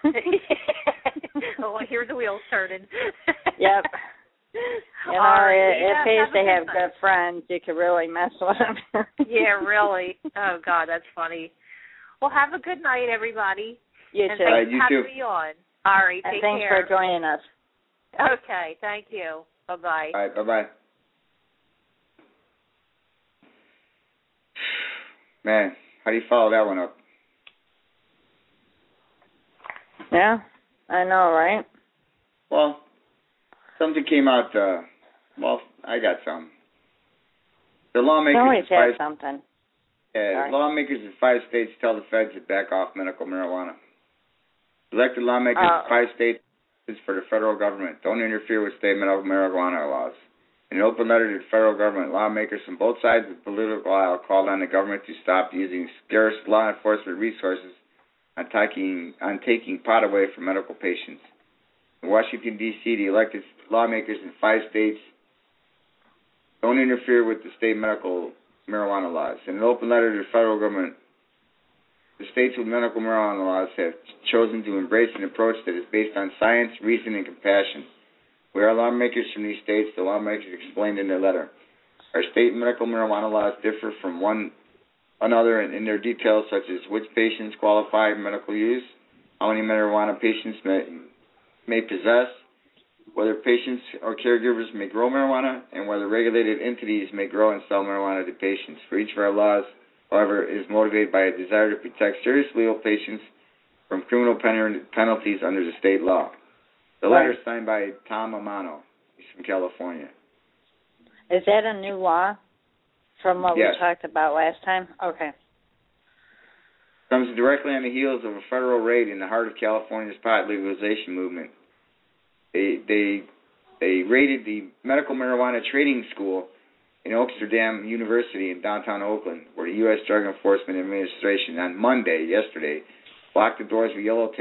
Oh, I hear the wheels turning. Yep. It pays to have good friends. You can really mess with them. Yeah, really. Oh, God, that's funny. Well, have a good night, everybody. You and too. Thanks for having me on. All right, take thanks care. for joining us. Okay, thank you. Bye-bye. All right, bye-bye. Man, how do you follow that one up? Yeah, I know, right? Well, something came out, I got some. The lawmakers always have something. Lawmakers in 5 states tell the feds to back off medical marijuana. Elected lawmakers in 5 states for the federal government don't interfere with state medical marijuana laws. In an open letter to the federal government, lawmakers from both sides of the political aisle called on the government to stop using scarce law enforcement resources on taking pot away from medical patients. In Washington, D.C., the elected lawmakers in 5 states don't interfere with the state medical marijuana laws. In an open letter to the federal government, the states with medical marijuana laws have chosen to embrace an approach that is based on science, reason, and compassion. We are lawmakers from these states, the lawmakers explained in their letter. Our state medical marijuana laws differ from one another in their details, such as which patients qualify for medical use, how many marijuana patients may possess, whether patients or caregivers may grow marijuana, and whether regulated entities may grow and sell marijuana to patients. For each of our laws, however, is motivated by a desire to protect seriously ill patients from criminal penalties under the state law. The letter is signed by Tom Amano. He's from California. Is that a new law from what Yes. we talked about last time? Okay. Comes directly on the heels of a federal raid in the heart of California's pot legalization movement. They raided the medical marijuana training school in Oaksterdam University in downtown Oakland, where the U.S. Drug Enforcement Administration on Monday, yesterday, blocked the doors with yellow tape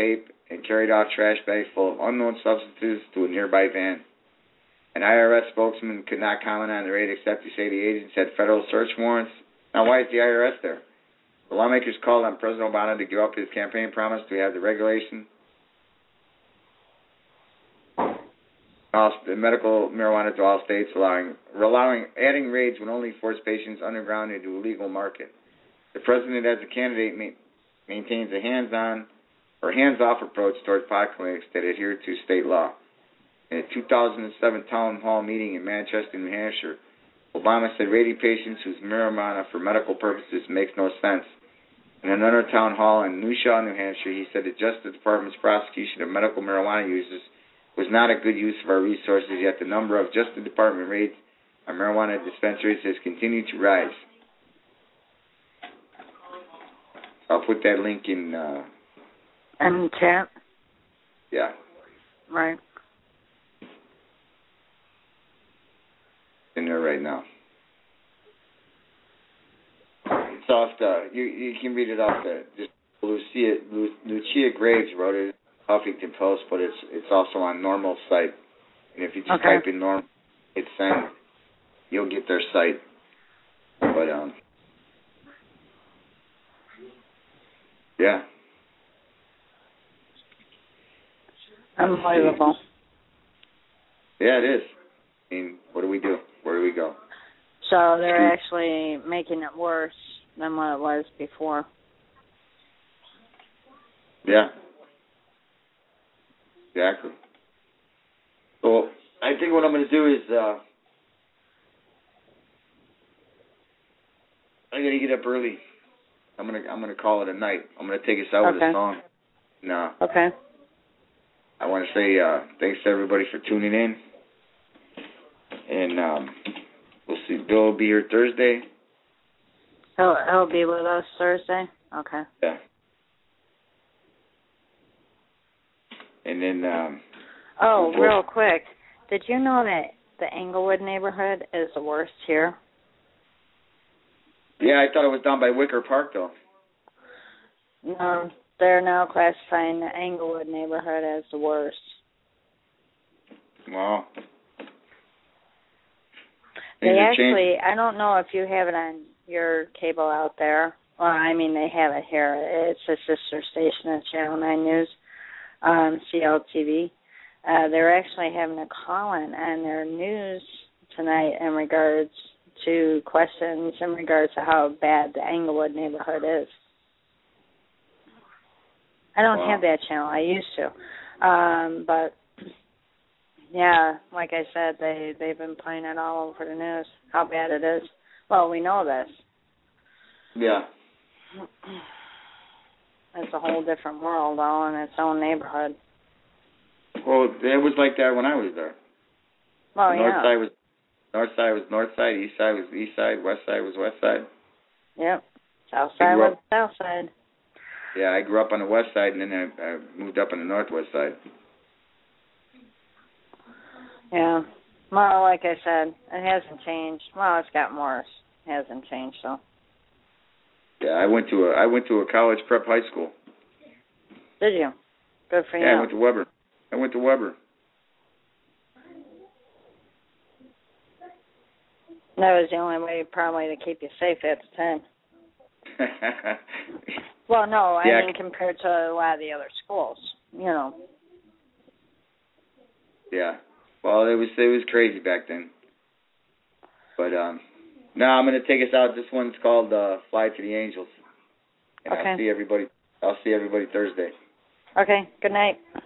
and carried off trash bags full of unknown substances to a nearby van. An IRS spokesman could not comment on the raid except to say the agents had federal search warrants. Now, why is the IRS there? The lawmakers called on President Obama to give up his campaign promise to have the regulation of medical marijuana to all states, adding raids would only force patients underground into a legal market. The president, as a candidate, maintains a hands-off approach toward pot clinics that adhere to state law. In a 2007 town hall meeting in Manchester, New Hampshire, Obama said raiding patients whose marijuana for medical purposes makes no sense. In another town hall in New Shaw, New Hampshire, he said the Justice Department's prosecution of medical marijuana users was not a good use of our resources, yet the number of Justice Department raids on marijuana dispensaries has continued to rise. I'll put that link in chat. Yeah. Right. In there right now. It's off the. You can read it off the. Just Lucia Graves wrote it in the Huffington Post, but it's also on Normal's site. And if you just type in Normal, hit send, you'll get their site. But yeah. Unbelievable. Yeah, it is. I mean, what do we do? Where do we go? So they're actually making it worse than what it was before. Yeah. Exactly. So I think what I'm going to do is I'm going to get up early. I'm going to call it a night. I'm going to take us out with a song. No. Okay. I want to say thanks to everybody for tuning in. And we'll see. Bill will be here Thursday. He'll be with us Thursday? Okay. Yeah. And then... real quick. Did you know that the Englewood neighborhood is the worst here? Yeah, I thought it was down by Wicker Park, though. No, they're now classifying the Englewood neighborhood as the worst. Wow. They actually, I don't know if you have it on your cable out there. Well, I mean, they have it here. It's a sister station of Channel 9 News, CLTV. They're actually having a call-in on their news tonight in regards to questions in regards to how bad the Englewood neighborhood is. I don't have that channel. I used to. But... yeah, like I said, they've been playing it all over the news, how bad it is. Well, we know this. Yeah. It's a whole different world, all in its own neighborhood. Well, it was like that when I was there. Well, the north side was north side, east side was east side, west side was west side. Yep. South side was south side. Yeah, I grew up on the west side, and then I moved up on the northwest side. Yeah. Well, like I said, it hasn't changed. Well, it's gotten worse. It hasn't changed, so. Yeah, I went to a college prep high school. Did you? Good for you. Yeah, I went to Weber. That was the only way probably to keep you safe at the time. Well, no, I mean compared to a lot of the other schools, you know. Yeah. Well, it was crazy back then. But now I'm going to take us out. This one's called Fly to the Angels. And okay. I'll see everybody Thursday. Okay. Good night.